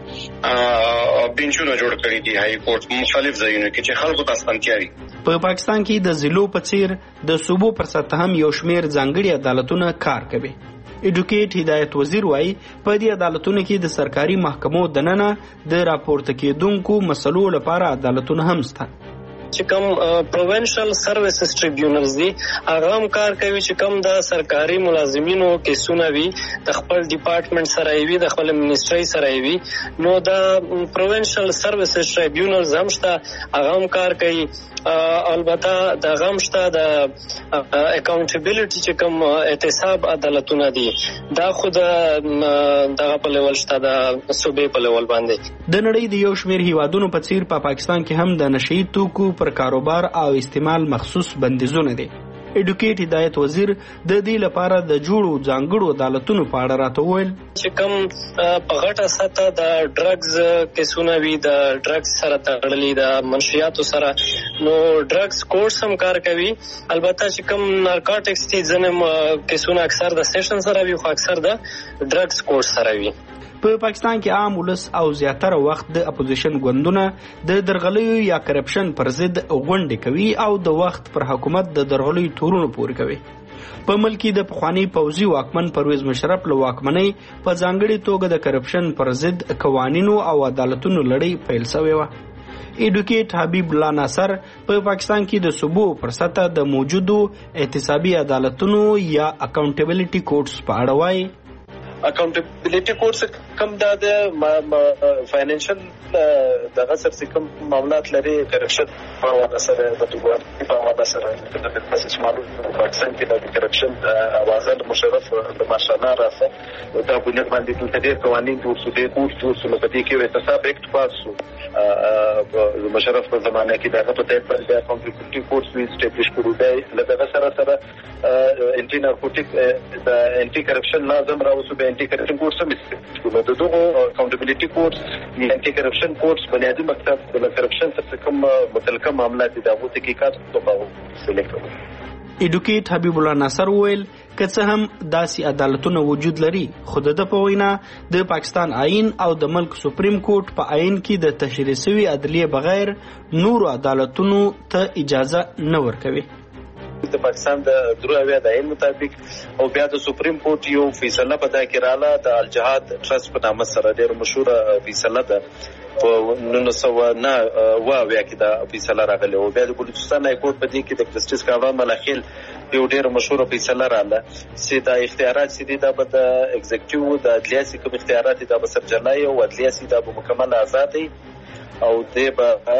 هلته بینچونه جوړ کړي دي های کورټ مختلف ځایونو کې چې خلکو ته اسانتیا وي. په پاکستان کې د ضلعو په څیر د صوبو پر سطح هم یو شمیر ځانګړي عدالتونه کار کوي. ایډوکیټ هدایت وزیر وایي په دې عدالتونو کې د سرکاري محکمو دننه د راپورته کېدونکو مسلو لپاره عدالتونه هم شته. چې کوم پروینشل سرویسز ټریبیونلز دي هغه هم کار کوي چې کوم د سرکاري ملازمینو کیسونه وي د خپل ډپارټمنټ سره وي د خپل منیسټري سره وي نو د پروینشل سرویسز ټریبیونلز هم شته هغه هم کار کوي. البته د غم شته د اکاونټیبিলিټي چې کوم احتساب عدالتونه دي دا خود دغه په لیول شته د صوبې په لیول باندې. د نړۍ د یو شمېر هیوادونو په څیر په پاکستان کې هم د نشئی توکو پر کاروبار او استعمال مخصوص بندیزونه دي. ایډوکیټ هدایت وزیر د دې لپاره د جوړو ځانګړو عدالتونو په اړه راته وویل چې کوم په غټه سطح د ډرګز کیسونه وي د ډرګز سره تړلي د منشیاتو سره نو ډرګز کورټس هم کار کوي. البته چې کوم نارکوټکس دي ځینې کیسونه اکثر د سیشن سره وي خو اکثر د ډرګز کورټ سره وي. په پاکستان کې عام ولس او زیاتره وخت د اپوزیشن ګوندونه د درغلیو یا کرپشن پر ضد غونډې کوي او د وخت پر حکومت د درغلیو تورونو پورې کوي. په ملک کې د پخوانی پوځي واکمن پرویز مشرف له واکمنۍ په ځانګړي توګه د کرپشن پر ضد قوانینو او عدالتونو لړۍ پیل شوې وه. ایډوکیټ حبیب الله ناصر په پاکستان کې د صوبو پر سطح د موجودو احتسابي عدالتونو یا اکاونټیبিলিټي کورټس په اړه وایي. اکاونټیبিলিټي کورټس کوم د فاینانشل دغه سره کوم معاملات لري کرپشن په حواله سره د توګه په حواله سره د بزنس مالو په پاکستان کې د کرپشن اوازل مشرف د ماشاءالله راځي دا بنیاد باندې د ډېر قوانين د سودې کورټ د سلوکتي کې احتساب اکټ پاس مشرف په زمانه کې دغه په تایید باندې اکاونټیبিলিټي کورټس وی اسټابلیش کړو دی لکه سره سره انټي نارکوټیک د انټي کرپشن لازم راوځي به انټي کرپشن کورټس هم استعمال د دغه اکاونټیبিলিټي کورټس یا انټي کرپشن کورټس بنیادی مقصد د کرپشن څخه کوم متعلقه معاملات دي دغه تحقیقات په سلیکټ کوي. ایډوکیټ حبیب الله ناصر وویل که څه هم داسې عدالتونه وجود لري خو د په وینا د پاکستان آئین او د ملک سپریم کورټ په آئین کې د تشریح شوی عدلیه بغیر نور عدالتونو ته اجازه نه ورکوي. د پاکستان د دروازه د عین مطابق او بیا د سپریم کورټ یو فیصله په دا کې رااله د الجهاد ټرست په نامه سره ډېر مشهور فیصله ده په نولس سوه نه اویا کې دا فیصله راغله او بیا د بلوچستان های کورټ په دې کې د جسټس کامران ملاخیل یو ډېر مشهور فیصله رااله چې د اختیارات سي د د ایگزیکټیو د عدلیه سي کوم اختیارات د بسرجلای او عدلیه سي د مکمل آزادي او د به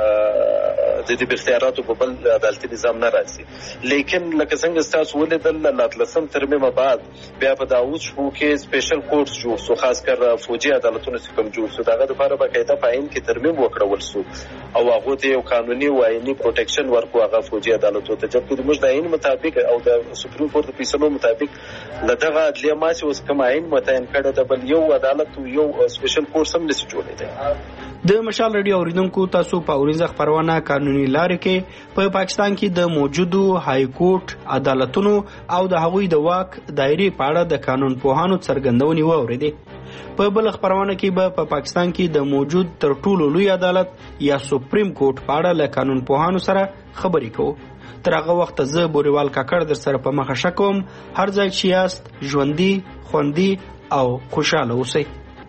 د دې اختیاراتو په بل عدالتي نظام نه راځي. لیکن لکه څنګه تاسو ولیدل له لاتلسم ترمیم بعد بیا په داوود شو کې سپیشل کورټس جوړ شو خاص کر فوجي عدالتونو څخه کوم جوړ شو دغه لپاره باقاعده پاین کې ترمیم وکړول شو او هغه ته یو قانوني او آئینی پروټیکشن ورکو هغه فوجي عدالتونو ته چې د موږ د آئین مطابق او د سپریم کورټ د فیصلو مطابق لدغه عدلیه ماسي اوس کوم آئین متعین کړی د بل یو عدالت یو سپیشل کورټ هم نشي جوړېدای. د مشال رادیو اوریدونکو تاسو په اورینځ خبرونه قانوني لارې کې په پاکستان کې د موجودو های کورټ عدالتونو او د هغوی د واک دایرې په اړه د قانون پوهانو څرګندونې واوریدې. په بل خبرونه کې به په پاکستان کې د موجود تر ټولو لوی عدالت یا سپریم کورټ په اړه له قانون پوهانو سره خبرې کوو. تر هغه وخت زه بوریوال کاکړ در سره په مخه شکوم. هر ځای چې یاست ژوندي خوندي او خوشاله اوسئ.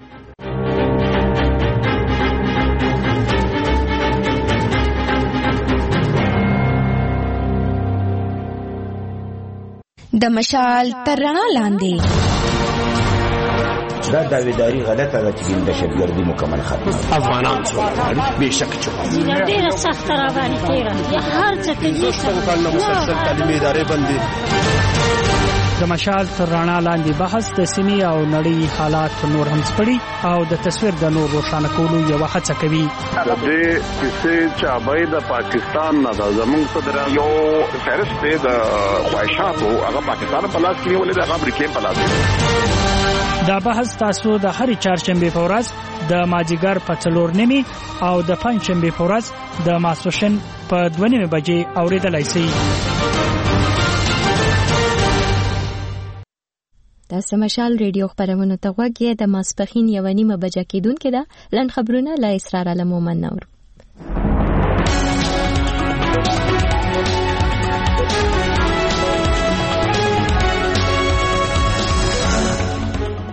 د مشال تر رڼا لاندې دا داویداری غلطه ده چې د شګردي مکمل ختم افغانان څو به شک چوي ډیره سخت را باندې تیرا هر څه کې څو کال نو مسلسل تعلیمي ادارې باندې د مشال تر رڼا لاندې بحث د سیمې او نړۍ حالات نور هم سپړي او د تصویر د نور روښانه کولو یو هڅه کوي. د دې کیسې چې ابای د پاکستان نه د زموږ صدر یو فهرست دی د خواهشاتو هغه پاکستان په لاس کې ولې د امریکای په لاس. دا بحث تاسو د هرې چهارشنبه په ورځ د ماجیګر په څلور نیمه او د پنځشنبه په ورځ د ماسوشن په دوه نیمه بجې اوریدلای شئ. تاسو مشال ریډیو خبرونه ته غوږی د ماسپخین یو نیمه بجې کېدونکې ده. لن خبرونه لا اسرار علمومن نور.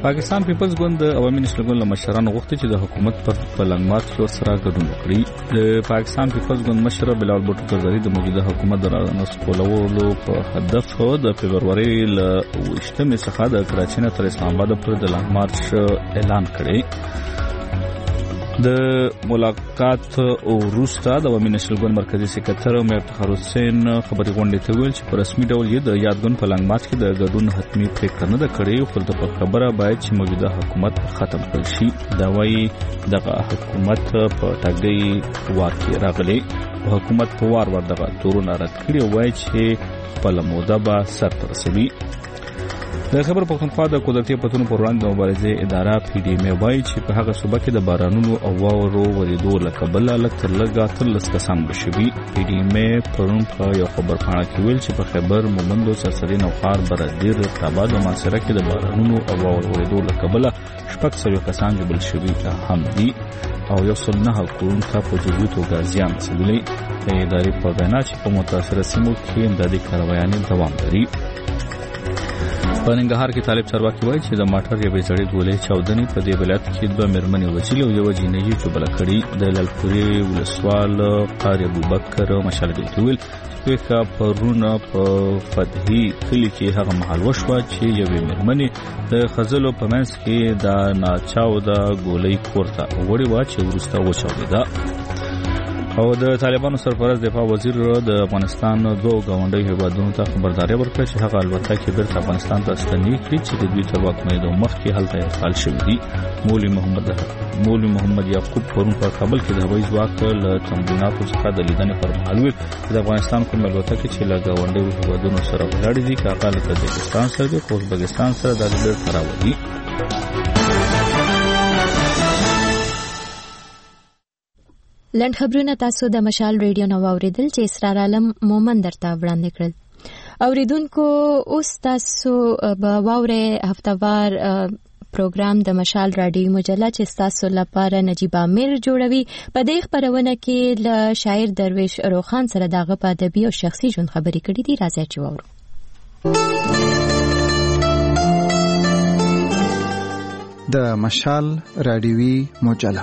پاکستان پیپلز ګوند د عوامي نشل ګوند له مشرانو غوښتي چې د حکومت پر پلانګمات کې سره ګډون وکړي. د پاکستان پیپلز ګوند مشر بلال بوټو زرداری د موجوده حکومت د رانسکولولو په هدف د فبرवरी ل وشتمې څخه د کراچۍ نه تر اسلام آباد پورې د لانګ مارچ اعلان کړی. د ملاقات او روستا د عوامي نشل ګوند مرکزی سکرټر امیر طاهر حسین خبري غونډې ته ویل چې په رسمي ډول یې د یادګون په لانګ مارچ کې د ګډون حتمی پریکړه نه کړې، خو د خبره باید چې موجوده حکومت ختم کړي شي. دا وايي دغه حکومت په ټاګي واکې راغلي او حکومت په وار ور دغه تورونه رد کړي، وایي چې خپل موده به سر ته رسوي. د خبر پښتونخوا د قدرتي پتون پر وړاندې د مبارزې اداره پی ډی ایم وايي چې په هغه صوبه کې د بارانونو او واورو ورېدو له کبله لږ تر لږه اتلس کسان مړه شوي. پی ډی ایم پرون په یو خبرپاڼه کې ویل چې په خیبر مومند او سرسري نوښار برادر رقابت او ماسره کې د بارانونو او واورو ورېدو له کبله شپږ سوه کسان ژوبل شوي هم دي او یو سل نه کورونه ته په جدي توګه زیان رسېدلی. د ادارې په وینا چې په متاثره سیمو کې امدادي کاروایانې دوام لري. په ننګرهار کې طالب چارواکي وایي چې د ماټر یوې زړې ګولۍ چاودنې په دې ولایت کې دوه مېرمنې وژلې او یوه جینۍ چوبله کړې. د لالپورې ولسوال قاري ابوبکر مشال ته ویل چې پیښه پرون په فتحي کلي کې هغه مهال وشوه چې یوې مېرمنې د خزلو په منځ کې د ناچاوده ګولۍ کور ته وړې وه چې وروسته وچاودېده. او د طالبانو سرپرست دفاع وزیر د افغانستان دوه ګاونډي هیوادونو ته خبرداري ورکړه چې هغه البته کې بیرته افغانستان ته ستنې کړي چې د دوی تر واکمنېدو مخکې هلته انتقال شوي دي. مولوي محمد مولوي محمد یعقوب پرون په کابل کې د هوایي ځواک له تمریناتو څخه د لیدنې پر مهال ویل چې د افغانستان کوم الوتکې چې له ګاونډي هیوادونو سره ولاړې دي که هغه له تاجکستان سره دي خو ازبکستان سره د بیرته راوړي. لنډ خبرونه تاسو د مشال ریډیو نو اوریدل چې اسرار عالم مومن درته وړاندې کړل. اوریدونکو اوس تاسو به واورئ هفتهوار پروګرام د مشال رادیو مجله چې تاسو لپاره نجیب امیر جوړوي. په دې خبرونه کې له شاعر درویش روخان سره دغه په ادبي او شخصي ژوند خبرې کړې دي. راځئ چې واورو. د مشال رادیوي مجله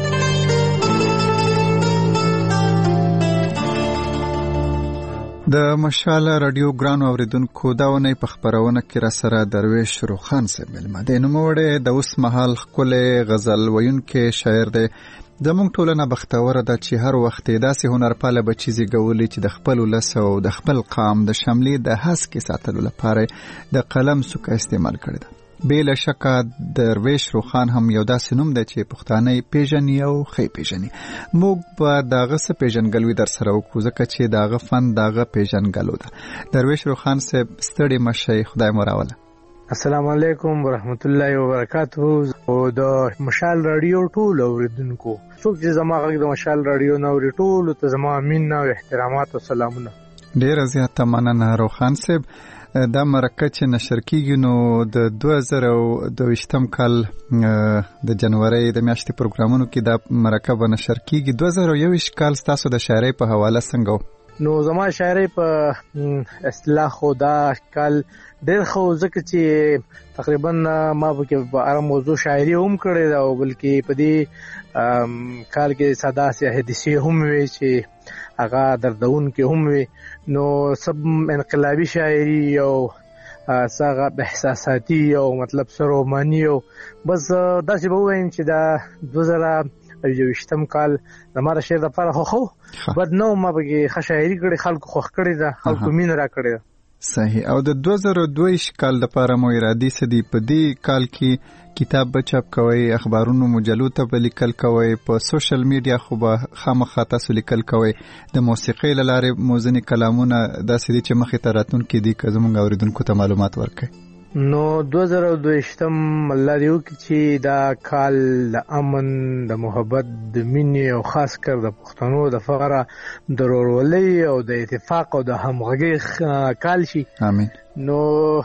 د مشال رادیو ګران اوریدونکو دا ونی په خبرونه کې را سره درویش روخان صاحب ملما د نوموړی د اوس مهال خپل غزل ویونکي شاعر دی. زموږ ټولنه بختوره ده چې هر وخت داسې هنرپاله بچي زیږولي چې د خپل ولس او د خپل قام د شملې د هسکې ساتلو لپاره د قلم څوکه استعمال کړې ده. بلا شکه درویش روخان هم یو داسې نوم دی چې پښتانه پیژني او خې پیژني. موږ به دغه څه پیژنګلوي در سره وکړو ځکه چې دغه فن دغه پیژنګلو ده. درویش روخان صاحب ستړي مشي، خدای مو راوله. السلام علیکم ورحمت الله وبرکاته. او د مشال رادیو ټول اوریدونکو څوک چې زما غږ د مشال رادیو نو ټول ته زما مینه او احترامات او سلامونه. ډیر زیاته مننه روخان صاحب. دا مرکه چې نشر کیږي نو د دوه زره دوه کال د جنوري د میاشتې پروګرامونو کې دا مرکه به نشر کیږي. دوه زره یو کال تاسو د شاعرۍ په حواله څنګه؟ نو زما شاعرۍ په اصطلاح خو دا کال ډېر خو ځکه چې تقریبا ما په کې په اړه موضوع شاعري هم کړې ده او بلکې په دې کال کې ساده سي حدیثي هم وي چې هغه دردون کې هم وي. نو سب انقلابی شاعری او ساغه احساساتي او مطلب سرومانی او بس داسې به وایم چې دا دوه زره یوویشتم کال زماره شعر لپاره خو خو بد نو ما به خشاعری کړي خلکو خوښ کړي ده خلکو مين را کړي. صحیح. او د دوه زره دوه کال لپاره مو ارادي سدي په دې کال کې کتاب بچاپ کوي، اخبارونو مجلو ته لیکل کوي، په سوشل میډیا خو به خامخا تاسو لیکل کوي، د موسیقۍ لاره موزنی کلامونه داسې دي چې مخې ته راتلونکي دي که زموږ اوریدونکو ته معلومات ورکړي. نو دوه زره دوه الله دیو کې چې دا کال د امن د محبت د مینې او خاص کر د پښتنو د فقره د ورولۍ او د اتفاق او د همغږۍ کال شي. امين. نو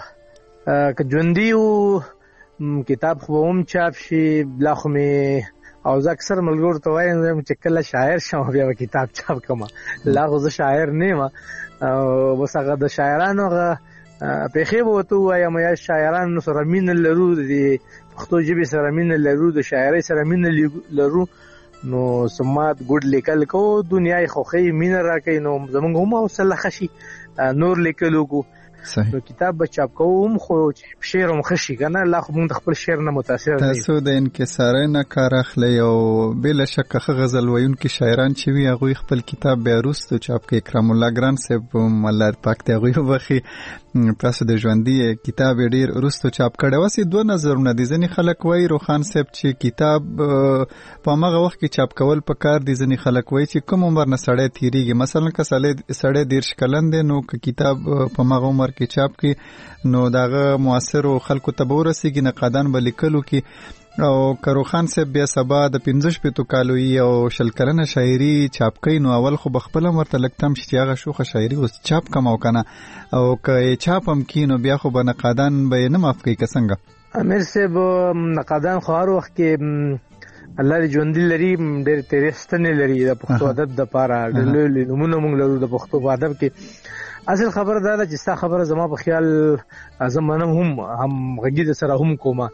که ژوندیو کتاب خو هم چاپ شي بلا خو می او زه اکثر ملګرو ته وایم چې کله شاعر شم بیا کتاب چاپ کوم. لا خو زه شاعر نه یم او بس هغه د شاعرانو هغه په خېبو ته وایم یا شاعرانو سره مين لرو دي پښتو ژبې سره مینه لرو، د شاعرۍ سره مینه لرو، نو سمات ګډ لیکل کو دنیاي خوخي مینه راکې، نو زمونږ هم حوصله خشي نور لیکلو کو. نو کتاب به چاپ کوم خو شعر هم خشي کنه، لا خو موږ خپل شعر نه متاثر دي. تاسو د انکسارۍ نه کار اخلي او بلا شک غزل ویونکي شاعران چې وي هغه خپل کتاب بیا وروسته چاپ کوي. اکرام الله ګران صاحب الله پاک ته هغه وبخي، تاسو د ژوندۍ کتاب ډیر وروسته چاپ کړی. واسي دوه نظرونه دي، ځنې خلک وایي روخان صاحب چې کتاب په هغه وخت کې چاپ کول پکار دي، ځنې خلک وایي چې کوم عمر نه سړی تیریږي، مثلا که سړی دېرش کلن دی نو که کتاب په هغه عمر کې چاپ کی نو داغه موثر خلکو ته به ورسیږي، نقادان به لیکلو کی. او کروخان صاحب بیا سبا د پنځه شپېتو کالو او شل کلنه شاعري چاپ کوي، نو اول خو بخپل مرته لکتم چې هغه شوخه شاعري اوس چاپ کم او کنه، او که چاپ هم کینو بیا خو به نقادان به نه معاف کوي. څنګه امیر صاحب نقادان خو هر وخت کې الله دې ژوند لري، ډېر تیرستنه لري د پښتو ادب د پاره، ډېر نمونه موږ لرو د پښتو ادب کې. اصل خبر دا ده چې ستا خبره زما په خیال زمانه هم هم غږی د سره هم کومه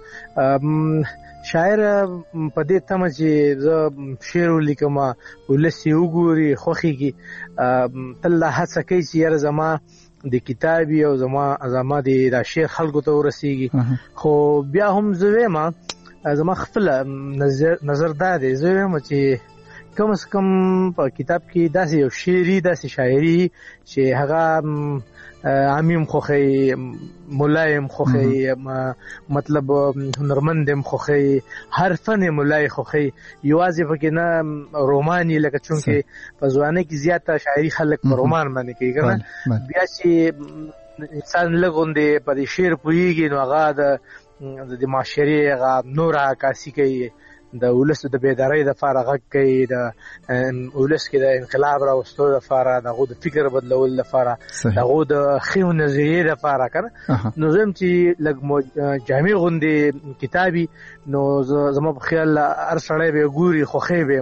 شاعر په دې تمه چې زه شعر ولیکم ولسی وګوري خوخيږي، تل هڅه کوي چې یاره زما د کتابي او زما زما د شعر خلکو ته ورسیږي. خو بیا هم زه ما زما خپل نظر نظر دا دی، زه هم چې کم از کم په کتاب کې داسې یو شعري داسې شاعري چې هغه عامیم خوخی، ملایم خوخی، مطلب هنرمندم خوخی، هر فن ملای خوخی، یوازې پکې نه رومانی لکه چونکه په ځوانۍ کې زیاته شاعري خلک په رومان باندې کوي کنه، بیا چې انسان لګوندې په دې شعر پوهیږي نو هغه د د معاشري هغه نور عکاسي کوي، د ولس د بیدارۍ د فارغ کوي، د ولس کې د انقلاب راوستلو لپاره، دغه د فکر بدلول لپاره، دغه د خیو نظریې لپاره کنه. نو زم چې لګ جامع غوندي کتابي نو زما په خیال هر سړی به ګوري خوخي به.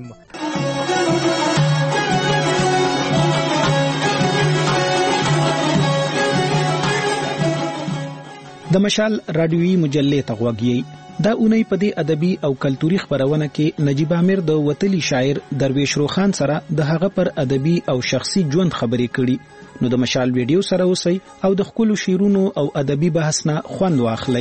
د مشال رادیوي مجلې تغوږی دا اونۍ په دې ادبي او کلتوري خبرونه کې نجیب عامر د وتلی شاعر درویش روخان سره د هغه پر ادبي او شخصي ژوند خبرې کړي. نو د مشال ویډیو سره اوسئ او د خپل شعرونو او ادبي بحث نه خوند واخلئ.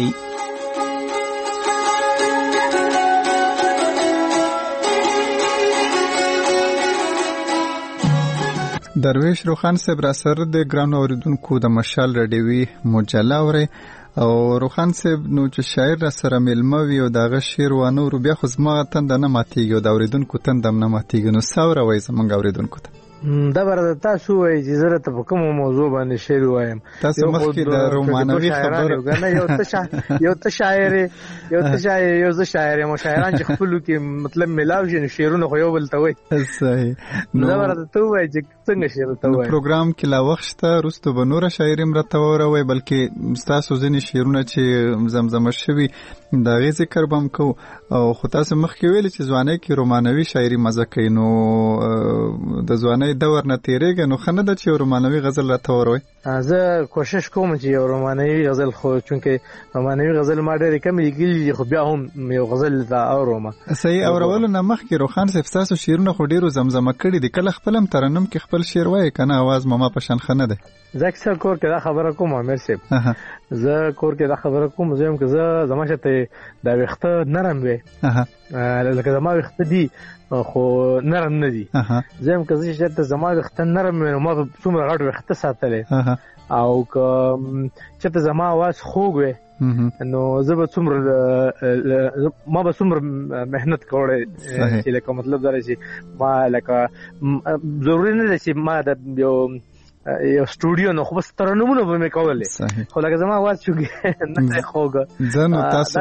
درویش روخان صاحب را سره د ګران اوریدونکو د مشال رادیوي مجله اوري او روخان صاحب نو چې شاعر را سره ملمه وي او دغه شعر وانه ور بیا خو زما تند نه ماتيږي او د اوریدونکو تند نه ماتيږي، نو ساوره وای زمونږ اوریدونکو ته دا برده تاسو وای چې زه ته په کوم موضوع باندې شعر وایم. تاسو مخکې د رومانوي خبرو غنه یو ته یو ته شاعر یو ته شاعر یو ز شاعر مو شاعران چې خپل کې مطلب ملاو شي شعرونه خو یو بل ته وای. صحیح. نو دا برده ته وای چې څنګه شعر ته وای. پروګرام کې لا وخت شته رستو به نور شاعر مرته وروي، بلکې تاسو ځینې شعرونه چې زمزمه شوي دا غي ذکر بم کو او خو تاسو مخکې ویل چې ځواني کې رومانوي شاعري مزه کوي، نو د ځواني دور نه تیریږي نو خنه د چې رومانوي غزل راته وروي. زه کوشش کوم چې یو رومانوي غزل، خو چونکه رومانوي غزل ما ډېر کم لیکلي، خو بیا هم یو غزل دا اورم. صحیح. اورول نه مخکې روخان صاحب تاسو شعرونه خو ډیرو زمزمه کړي دي، کله خپلم ترنم کې خپل شعر وای کنه आवाज ماما پشان خنه ده. زه اکثر کور کې دا خبره کوم امیر صاحب، زه کور کې دا خبره کوم زم که زه زما شته دا وخته نرم وي، لکه زما وخته دي خو نرم نه دي، زم که زه شته زما وخته نرم وي ما څومره غټ وخته ساتلې، او که چته زما आवाज خوږ وي نو زه به څومره ما به څومره مهنت کوله چې لکه مطلب دا چې ما لکه ضروري نه ده چې ما د یو یو سټوډیو نو خو بس ترنمونه به مې کولې، خو لکه زما आवाज چوګي نه خوګه ځنه تاسو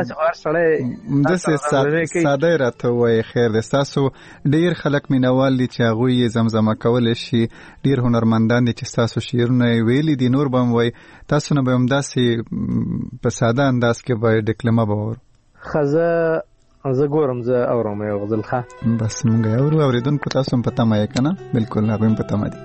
د ساده راته وای. خیر د تاسو ډیر خلک مینوال دي چې هغه یې زمزمه کول شي، ډیر هنرمندان دي چې تاسو شعرونه ویلي دي، نور بم وای تاسو نه به هم داسې په ساده انداز کې به ډیکلمه باور خزه زه ګورم زه اورم یو غزل ښه بس مونږ اورو اوریدونکو تاسو په تمه یې کنه بالکل هغه په تمه دي.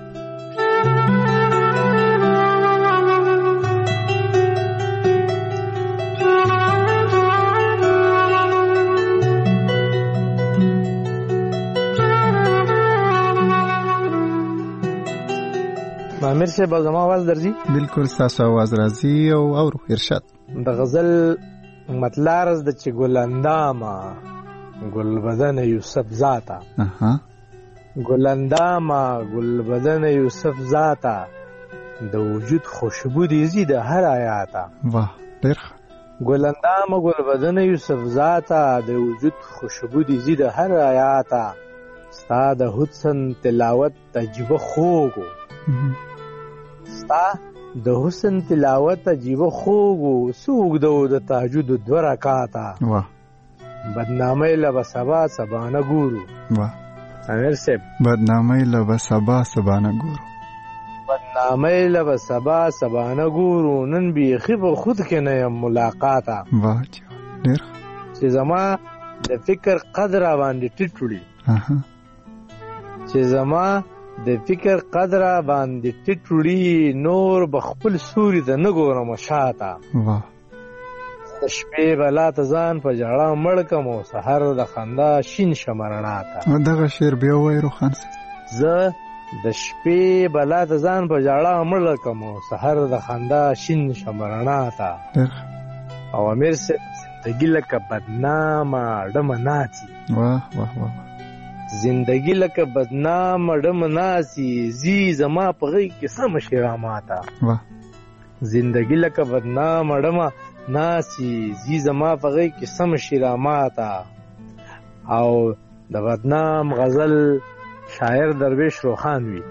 امیر صاحب زما आवाज درځي؟ بالکل تاسو आवाज راځي او اورو ارشاد. د غزل مطلارز د چې ګلنداما گل بدن یوسف ذاتا اها گلنداما گل بدن یوسف ذاتا د وجود خوشبو دی زید هر آیاتا. واه ډیر گلنداما گل بدن یوسف ذاتا د وجود خوشبو دی زید هر آیاتا ستا د حسن تلاوت تجربه خوګو ستا د حسن تلاوت تجربه خوګو سوګ د تهجد دو رکعاتا. واه بدنامه لبا سبا سبانه ګورو. واه امیر صاحب بدنامه لبا سبا سبانه ګورو بدنامه لبا سبا سبانه ګورو نن بیخي په خود کې نه ملاقاته. واه ډیر چې زما د فکر قدر باندې ټټوړي اها چې زما د فکر قدر باندې ټټوړي نور بخپل سوري د نګورم شاته. واه د شپې بلا ته ځان په جړه مړ کم او سحر د خندا شین شمرنا تا. دغه شعر بیا وای روخان زه د شپې بلا ته ځان په جړه مړ کم او سحر د خندا شین شمرنا تا. او امیر سے زندگی لکه بدنامه ډمه ناڅي. واه واه واه زندگی لکه بدنامه ډمه ناڅي زی زما په غي کې سم شراماتا. واه زندگی لکه بدنامه ډمه ناسی زی زما فغی کی سم شیراماتا. او د بدنام غزل شاعر درویش روخان وی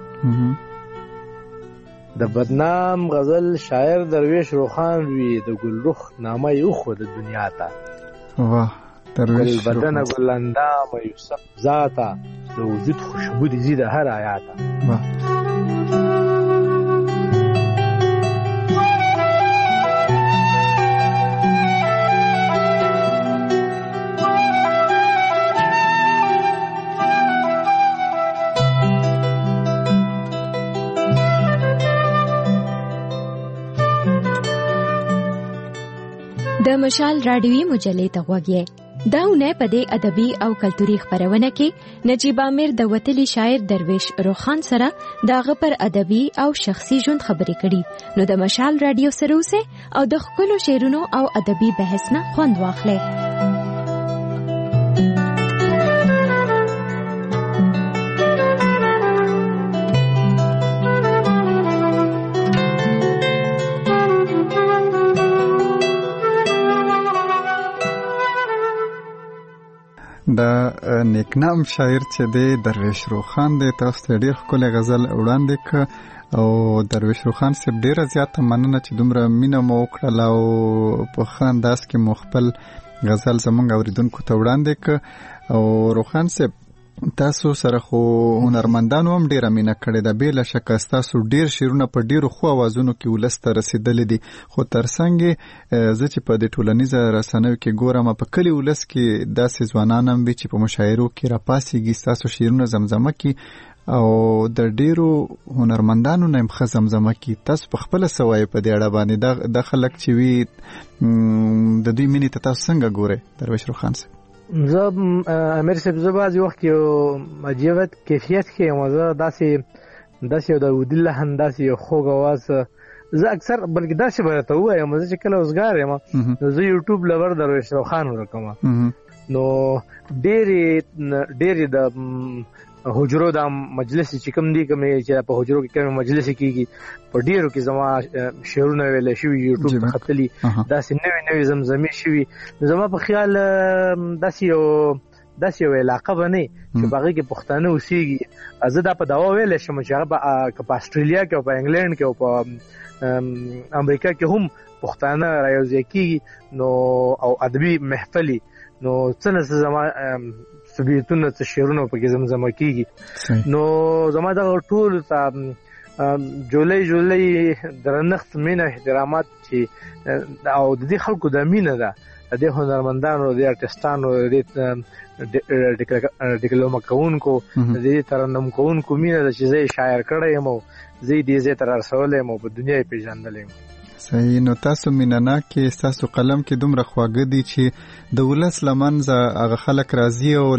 د بدنام غزل شاعر درویش روخان وی د ګلرخ نامه یو خو د دنیا تا. واه درویش گل بدن گل اندام یوسف ذاتا د وجود خوشبو دی زید هر آیاتا. واه د مشال راډیوي مجلې ته غوږی دا ونه په دې ادبي او کلتوري خبرونه کې نجیب عامر د وتلي شاعر درویش روخان سره داغه پر ادبي او شخصي ژوند خبرې کړي. نو د مشال راډیو سره اوسه او د خپل شعرونو او ادبي بحث نه خوند واخلئ. دا نیکنام شاعر چې دی درویش روخان دی. تاسو ته ډیر ښکلی غزل وړاندې کړ او درویش روخان صاحب ډیره زیاته مننه چې دومره مینه مو وکړله او په ښه انداز کې مو خپل غزل زموږ اورېدونکو ته وړاندې کړ. او روخان صاحب تاسو سره خو هنرمندانو هم ډیره مینه کړې ده. بې له شکه ستاسو ډیر شعرونه په ډیرو ښو اوازونو کې ولس ته رسېدلي دي. خو تر څنګ زه چې په دې ټولنیزه رسنیو کې ګورم په کلي ولس کې داسې ځوانان هم وي چې په مشاعرو کې راپاسېږي ستاسو شعرونه زمزمه کړي او د ډیرو هنرمندانو نه هم ښه زمزمه کړي. تاسو په خپله څه وایئ په دې اړه باندې؟ دا خلک چې وي د دوی مینې ته تاسو څنګه ګورئ درویش روخان صاحب؟ زه امیر صاحب زه بعضې وخت کې یو عجیبه کیفیت کې یم. زه داسې داسې یو داودي لحن داسې یو خوږ اواز زه اکثر بلکې داسې به راته ووایم زه چې کله اوسګار یم نو زه یوټیوب لور درویش روخان ورکوم. نو ډېرې ډېرې د حجرو دا مجلس چې کوم دي کوم چې په حجرو کې کوم مجلس کېږي په ډېرو کې زما شعرونه ویلی شوي یوټیوب ته ختلي داسې نوې نوې زمزمې شوي. زما په خیال داسې یو داسې یو علاقه به نه چې په هغې کې پښتانه اوسېږي. زه دا په دعوا ویلی شم چې هغه به په اسټرالیا کې او په انګلینډ کې او په امریکا کې هم پښتانه رايوځای کېږي نو او ادبي محفلې نو څه نه څه زما سبیتونه څه شعرونه پکې زمزمه کېږي. نو زما دغه ټولو ته جولۍ جولۍ درنښت مینه احترامات چې او د دې خلکو د مینه ده د دې هنرمندانو د ارټسټانو د ډیپلوما کوونکو د دې ترنم کوونکو مینه ده چې زه یې شاعر کړی یم او زه یې دې ځای ته رارسولی یم او په دنیا یې پېژندلی یم. صحیح. نو تاسو مینانا کې تاسو قلم کې دومره خواږه دي چې د ولس لمنځه هغه خلک راضي او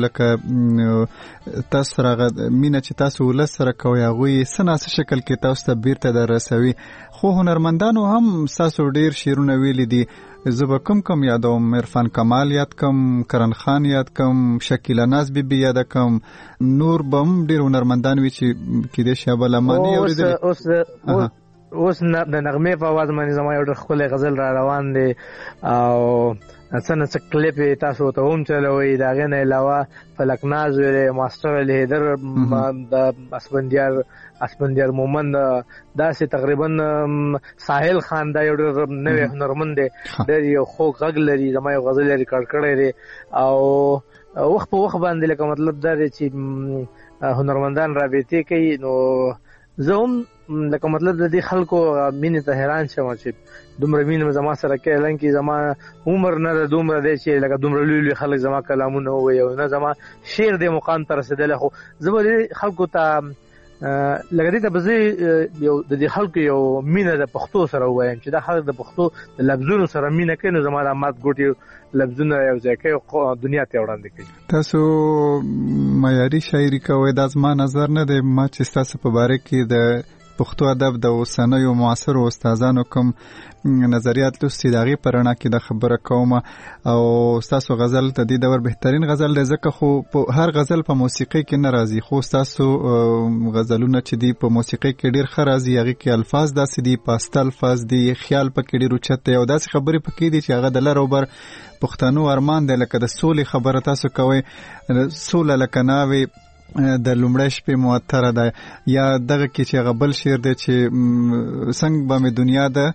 لکه تاسو راغ مینه چې تاسو ولس سره کوي هغه سناسه شکل کې تاسو ته بیرته درسوي. خو هنرمندانو هم تاسو ډیر شعرونه ویلي دي. زه به کم کم یادوم، عرفان کمال یاد کم، کرن خان یاد کم، شکیله ناز بی بی یاد کم، نور بم ډیر هنرمندان وی چې کېدې شي بلمانی اوریدل. اوس اوس اوس د نغمه په आवाज باندې زما یو خپل غزل را روان دي او څنګه څه کلیپ تاسو ته هم چلوي. دا غنه علاوه فلکناز ویل، ماستر الهدر، د اسپندیار اسپندیار مومن، دا سه تقریبا ساحل خان دا یو نوې هنرمند دی، د یو خو غږ لري، زما یو غزل ریکارډ کړی دی او وخت په وخت باندې لکه مطلب دا دی چې هنرمندان رابطه کوي. نو زه لکه مطلب د دې خلکو مینې ته حیران شوم چې دومره مینه زما سره کوي، لکه زما عمر نه دومره دی چې لکه دومره لوی لوی خلک زما کلامونه وایي او نه زما شعر د مقام ته رسیدلی. خو زه به دې خلکو ته لکه دې ته به زه یو د دې خلکو یو مینه د پښتو سره ووایم چې دا خلک د پښتو د لفظونو سره مینه کوي. نو زما د مات ګوټي لفظونه یو ځای کوي، دنیا ته وړاندې کوي. تاسو معیاري شاعري کوئ، دا زما نظر نه دی. ما چې تاسو په باره کې د پښتو ادب د اوسنیو معاصرو استادانو کوم نظریات لوستي دغه پرنا کې د خبره کوم او تاسو غزل ته د دور بهترین غزل دی، ځکه خو په هر غزل په موسیقي کې ناراضي، خو تاسو غزلونه چې دی په موسیقي کې ډیر خرازي، هغه کې الفاظ داسې دي، پاست الفاظ دي، خیال پکې ډیر اوچته او داسې خبرې پکې دي چې هغه د لر او بر پښتنو ارمان دی. لکه د سولې خبره تاسو کوي، سوله لکه ناوي د لومړی شپې موتره ده، یا دغه کې چې هغه بل شعر دی چې څنګه به مې دنیا ده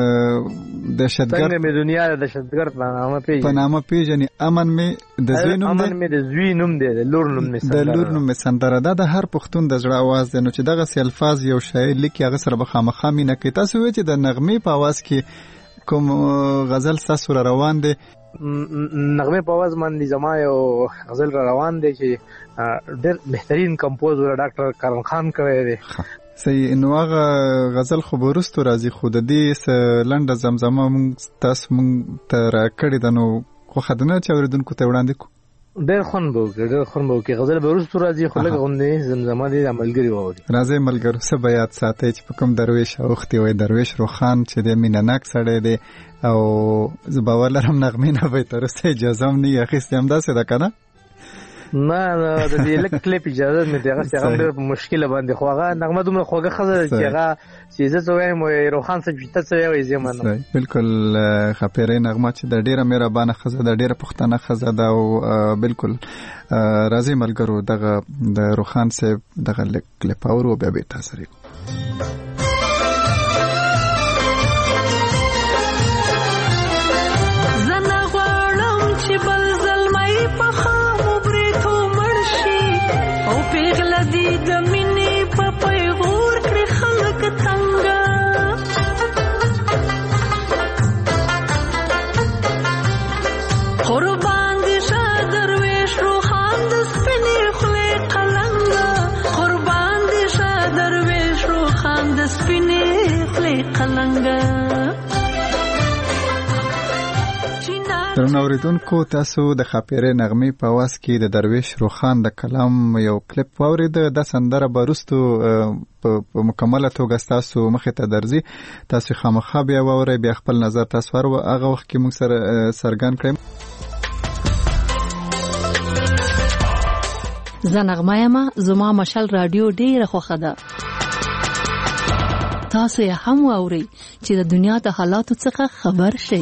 دهشتګرد څنګه مې دنیا د دهشتګرد په نامه پیژني په نامه پیژني امن مې د زوی نوم دی، امن مې د زوی نوم دی، د لور نوم مې سندره، د لور نوم مې سندره. دا د هر پښتون د زړه आवाज دی. نو چې دغه سي الفاظ یو شاعر لیکي هغه سره به خامخا مینه کوي. تاسو وایئ چې د نغمې په आवाज کې کوم غزل تاسو را روان دی؟ نغمه په आवाज باندې زما یو غزل را روان دی چې ډېر بهترین کمپوزر ډاکټر کرن خان کړی دی. صحیح. نو هغه غزل خو ورستو راځي، خو د دې لنډه زمزمه مونږ تاسو مونږ ته راکړې ده، نو خو خدانه چې اوریدونکو ته وړاندې کو ډېر خوند به وکړي، ډېر خوند به وکړي. غزل به ورستو راځي خو لږ غوندې زمزمه دې عملګري واوري. راځي ملګرو څه به یاد ساتئ چې په کوم درویش اوختي وای. درویش روخان چې د مینناک سړی دی او زه باور لرم نغمې نه به تر اوسه اجازه هم نه اخیستې. همداسې ده که نه؟ نه د دې لږ کلیپ اجازه مې دغه څنګه ډېر مشکله باندې، خو هغه نغمه دومره خوږه ښځه ده چې هغه چې زه څه وایم روخان صاحب چې ته څه وایې زه منم. بالکل ښاپیرۍ نغمه چې د ډېره مهربانه ښځه ده، ډېره پښتنه ښځه ده او بالکل راځئ ملګرو دغه د روخان صاحب دغه لږ کلیپ اورو بیا بېرته حاضرېږو. درنو اوریدونکو، تاسو د خاپیرې نغمې په आवाज کې د درویش روخان د کلام یو کلیپ واورید. د سندره بروستو په مکمله توګه تاسو مخې ته درځي، تاسو خامخا بیا واورئ، بیا خپل نظر تاسو ور هغه وخت کې موږ سره سرګان کړئ. زه نغمه یم، زما مشال رادیو ډیره خوښه ده. تاسو یې هم واورئ چې د دنیا د حالاتو څخه خبر شئ.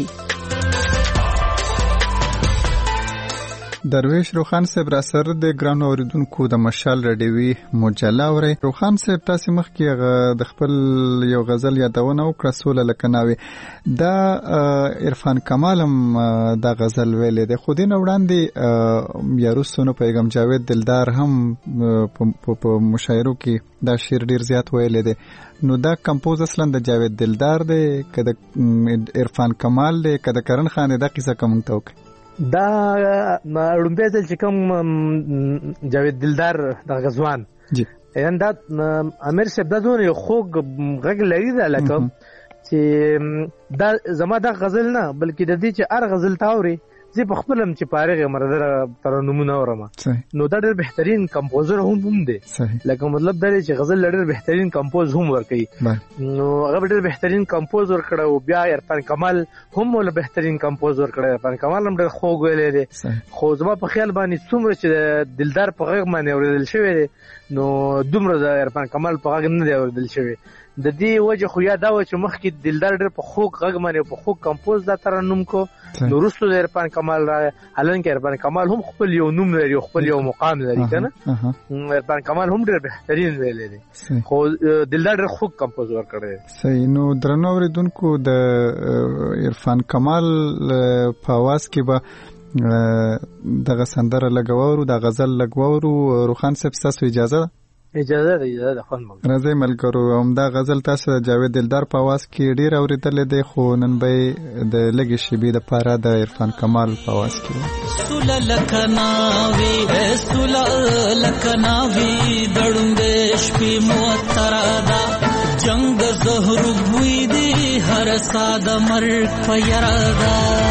درویش روخان صاحب را سره د ګران اوریدونکو د مشال رادیوي مجله اوري. روخان صاحب تاسو مخکې د خپل یو غزل یادونه وکړه، سوله لکه ناوي. دا عرفان کمال هم دا غزل ویلې ده، خو دین وړاندې یاروسونو پیغام جاوید دلدار هم په مشاعرو کې دا شعر ډیر زیات ویلې ده. نو دا کمپوز اصلا د جاوید دلدار دی که د عرفان کمال دی که د کرن خان؟ دا قصه کوم ته وکړه. دا لومبه ځل چې کوم جاوید دلدار د غزوان جی یان دا امیر صاحب دا دونه یو خوږ غږ لري دا لکه چې دا زما دا غزل نه بلکې د دې چې هر غزل تاوري زه په خپل هم چې پارغه مرده ترنمونه اورم نو دا ډېر بهترین کمپوزر هم هم دی لکه مطلب دا چې غزل ډېر بهترین کمپوز هم ورکوي نو هغه ډېر بهترین کمپوز ورکړ او بیا عرفان کمال هم ول بهترین کمپوز ورکړ عرفان کمال هم ډېر خوږ ویلې دی خو زما په خیال باندې څومره چې دلدار په غږ باندې اوریدل شوی دی نو دومره د عرفان کمال په غږ نه دی اوریدل شوی د دې وجه خو یا دا و چې مخکې دلدار ډېر په خوږ غږ باندې په خوږ کمپوز دا ترنم کو نو وروسته د عرفان کمال را حالانکه عرفان کمال هم خپل یو نوم لري خپل یو مقام لري کنه عرفان کمال هم ډېر بهترین ویلی دی خو دلدار ډېر خوږ کمپوز ورکړی صحیح نو درنو اوریدونکو د عرفان کمال په اواز کې به دغه سندره لګوورو د غزل لګوورو روخان صاحب ستاسو اجازه ده اجازه ده اجازه ده خوند مګ راځي ملګرو هم دا غزل تاسو د جاوید دلدار په आवाज کې ډیر اوریدل دي خو نن به د لګي شبي د پاره د عرفان کمال په आवाज کې سول لکناوي سول لکناوي دړم شپې موترادا جنگ زهر بوئی دی هر ساده مرګ پیرادا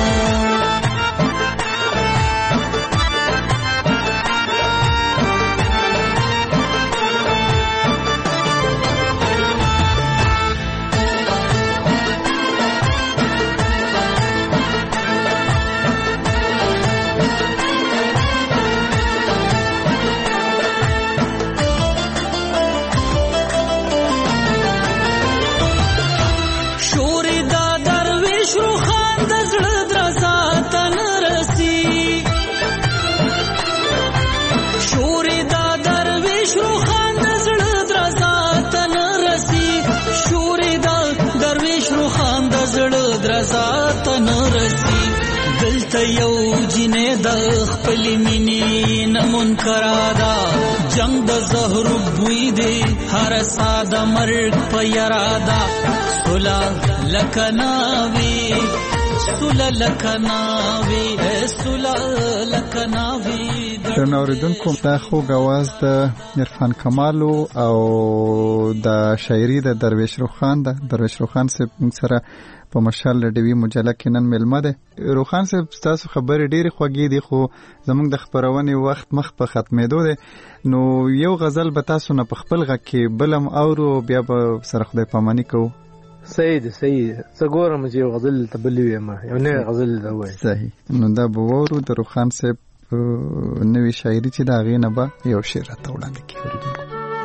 یو جنې د خپل مینې نمون کرادا جنگ د زهر بوئی دی هر ساده مرګ په یرادا سولا لکناوي سولا لکناوي سولا لکناوي د اوریدونکو دا خوږ आवाज د عرفان کمال او د شاعري د درویش روخان د درویش روخان صاحب سره په مشال ډیوی مجله کې نن ملمه ده روخان صاحب تاسو خبرې ډېرې خوږې دي خو زموږ د خبرونې وخت مخ په ختمېدو دی نو یو غزل به تاسو نه په خپل غږ کې بلم اورو بیا به سره خدای پاماني کوو صحیح دی صحیح څه ګورم چې یو غزل ته بلې ویم یو نوی غزل ده وایي صحیح نو دا به واورو د روخان صاحب نوې شاعري چې د هغې نه به یو شعر راته وړاندې کړي اورېدونکو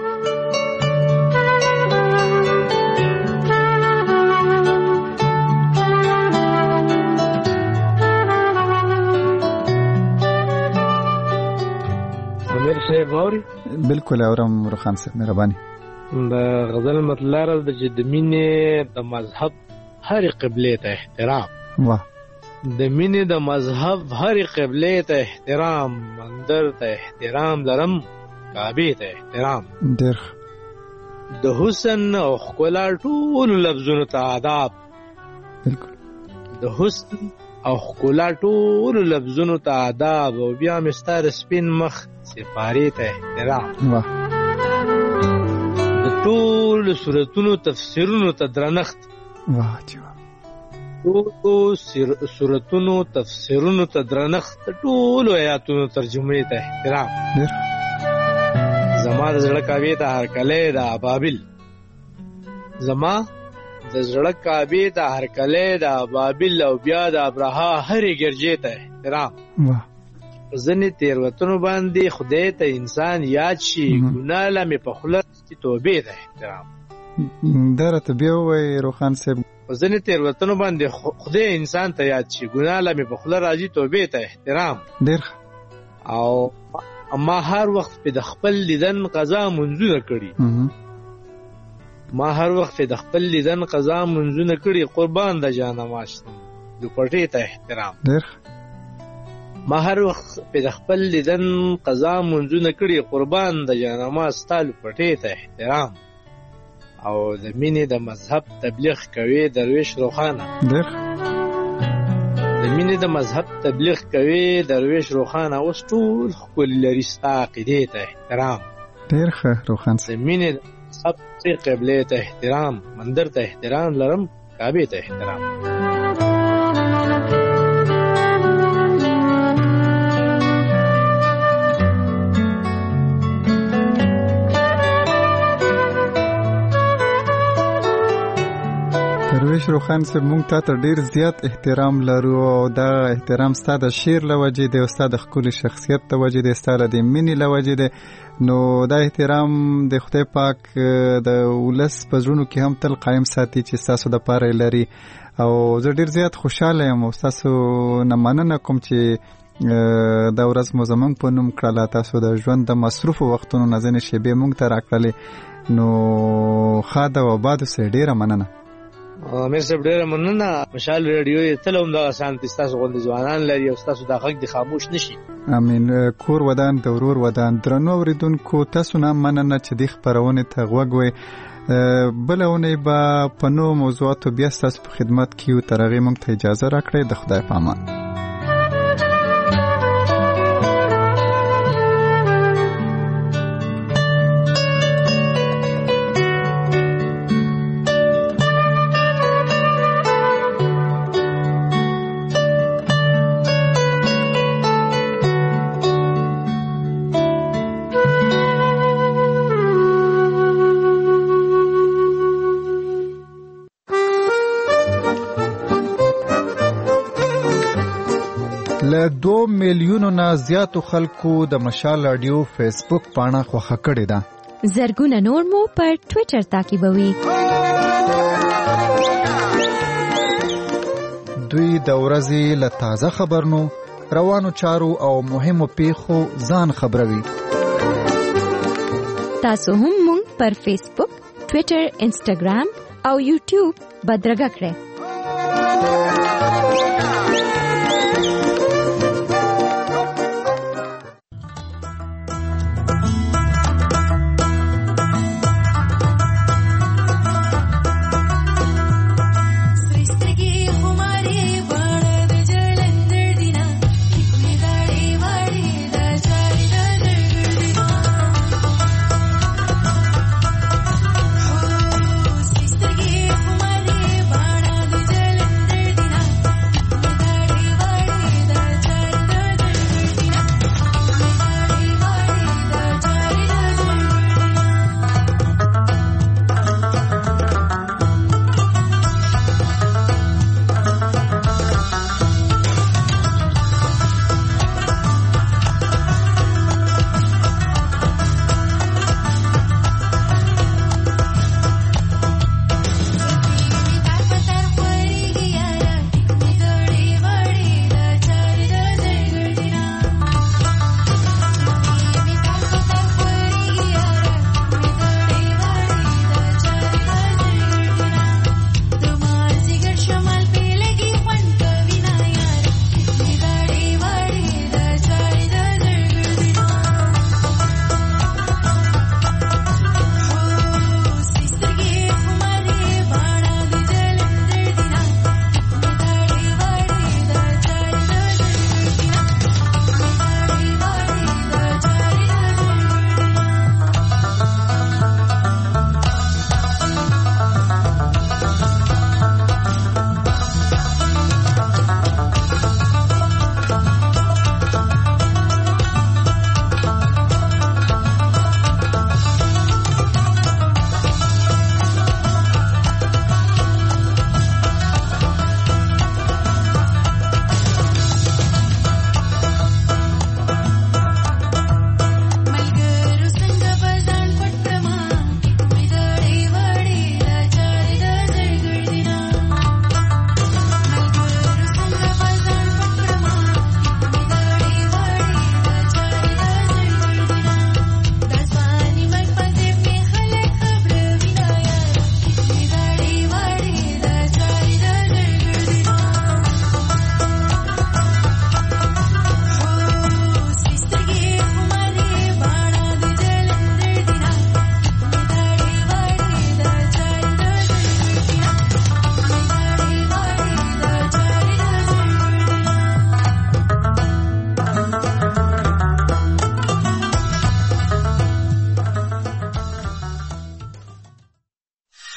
بالکل اورم روخان صاحب مهرباني د غزل مطلب د چې د مینې د مذهب هر قبله ته احترام واه د مینې د مذهب هر قبله ته احترام منظر ته احترام لرم کعبه ته احترام ډېر د حسن او ښکلا ټول لفظونو ته آداب بالکل د حسن او ښکلا ټول لفظونو ته آداب او بیا مستار سپین مخ سپاری ته احترام واه د ټول سورتونو تفسیرونو ته درنښت واه جوا ټول سورتونو تفسیرونو ته درنښت ټول آیاتونو ترجمه ته احترام زما د زړه کعبه ته هرکلی د ابابل زما د زړه کعبه ته هرکلی د ابابل او بیا د ابرها هرې ګرجې ته احترام واه ځنې تیروتنو باندې خدای ته انسان یاد شي ګناه لمې په خوله چې توبې ته احترام دا راته بیا ووایي روخان صاحب ځنې تیروتنو باندې خدای انسان ته یاد شي ګناه لمې په خوله راځي توبې ته احترام ډېر او ما هر وخت په د خپل لیدن قضا منځونه کړي ما هر وخت په د خپل لیدن قضا منځونه کړي قربان د جانماز دوپټې ته احترام ډېر ما هر وخت په د خپل لیدن قضا منځونه کړي قربان د جانماز ستالو پټې ته احترام او د مینې د مذهب تبلیغ کوي درویش روخانه ډېر د مینې د مذهب تبلیغ کوي درویش روخانه اوس ټول ښکلي لري ستا عقیدې ته احترام ډېر ښه روخان د مینې د مذهب قبلې ته احترام مندر ته احترام لرم کعبه ته احترام. درویش روخان صاحب مونږ ته ډیر زیات احترام لرو او دا احترام ستاسو د شعر لوجې د استاد خپل شخصیت ته وجې د ستاره د مینې لوجې د نو دا احترام د خدای پاک د ولس په زړونو کې هم تل قائم ساتي چې تاسو د پاره لري او زه ډیر زیات خوشاله یم او تاسو نه مننه کوم چې دا ورځ مو زمونږ په نوم کړله. تاسو د ژوند د مصروف وختونو نه ځنې شیبې مونږ ته راکړلې نو خاده و باد سه ډیره مننه. امیر صاحب ډیره مننه. مشال رادیو تل هم دا سانتي تاسو غوندي ځوانان لري او تاسو د حق د خاموش نشي. امين. کور ودان د ورور ودان درنو اوریدونکو تاسو نه مننه چې د خبرونه ته غوږوي. بلونه به په نو موضوعاتو بیا تاسو په خدمت کې یو ترغه مونږ ته اجازه راکړئ. د خدای په امان. له دو میلیونو نه زیاتو خلکو د مشال رادیو فیسبوک پاڼه خوښه کړې ده. زرګونه نور مو پر ټوئیټر تعقیبوي. دوی د ورځې له تازه خبرونو، روانو چارو او مهمو پیښو ځان خبروي. تاسو هم مونږ پر فیسبوک، ټوئیټر، انسټاګرام او یوټیوب بدرګه کړئ.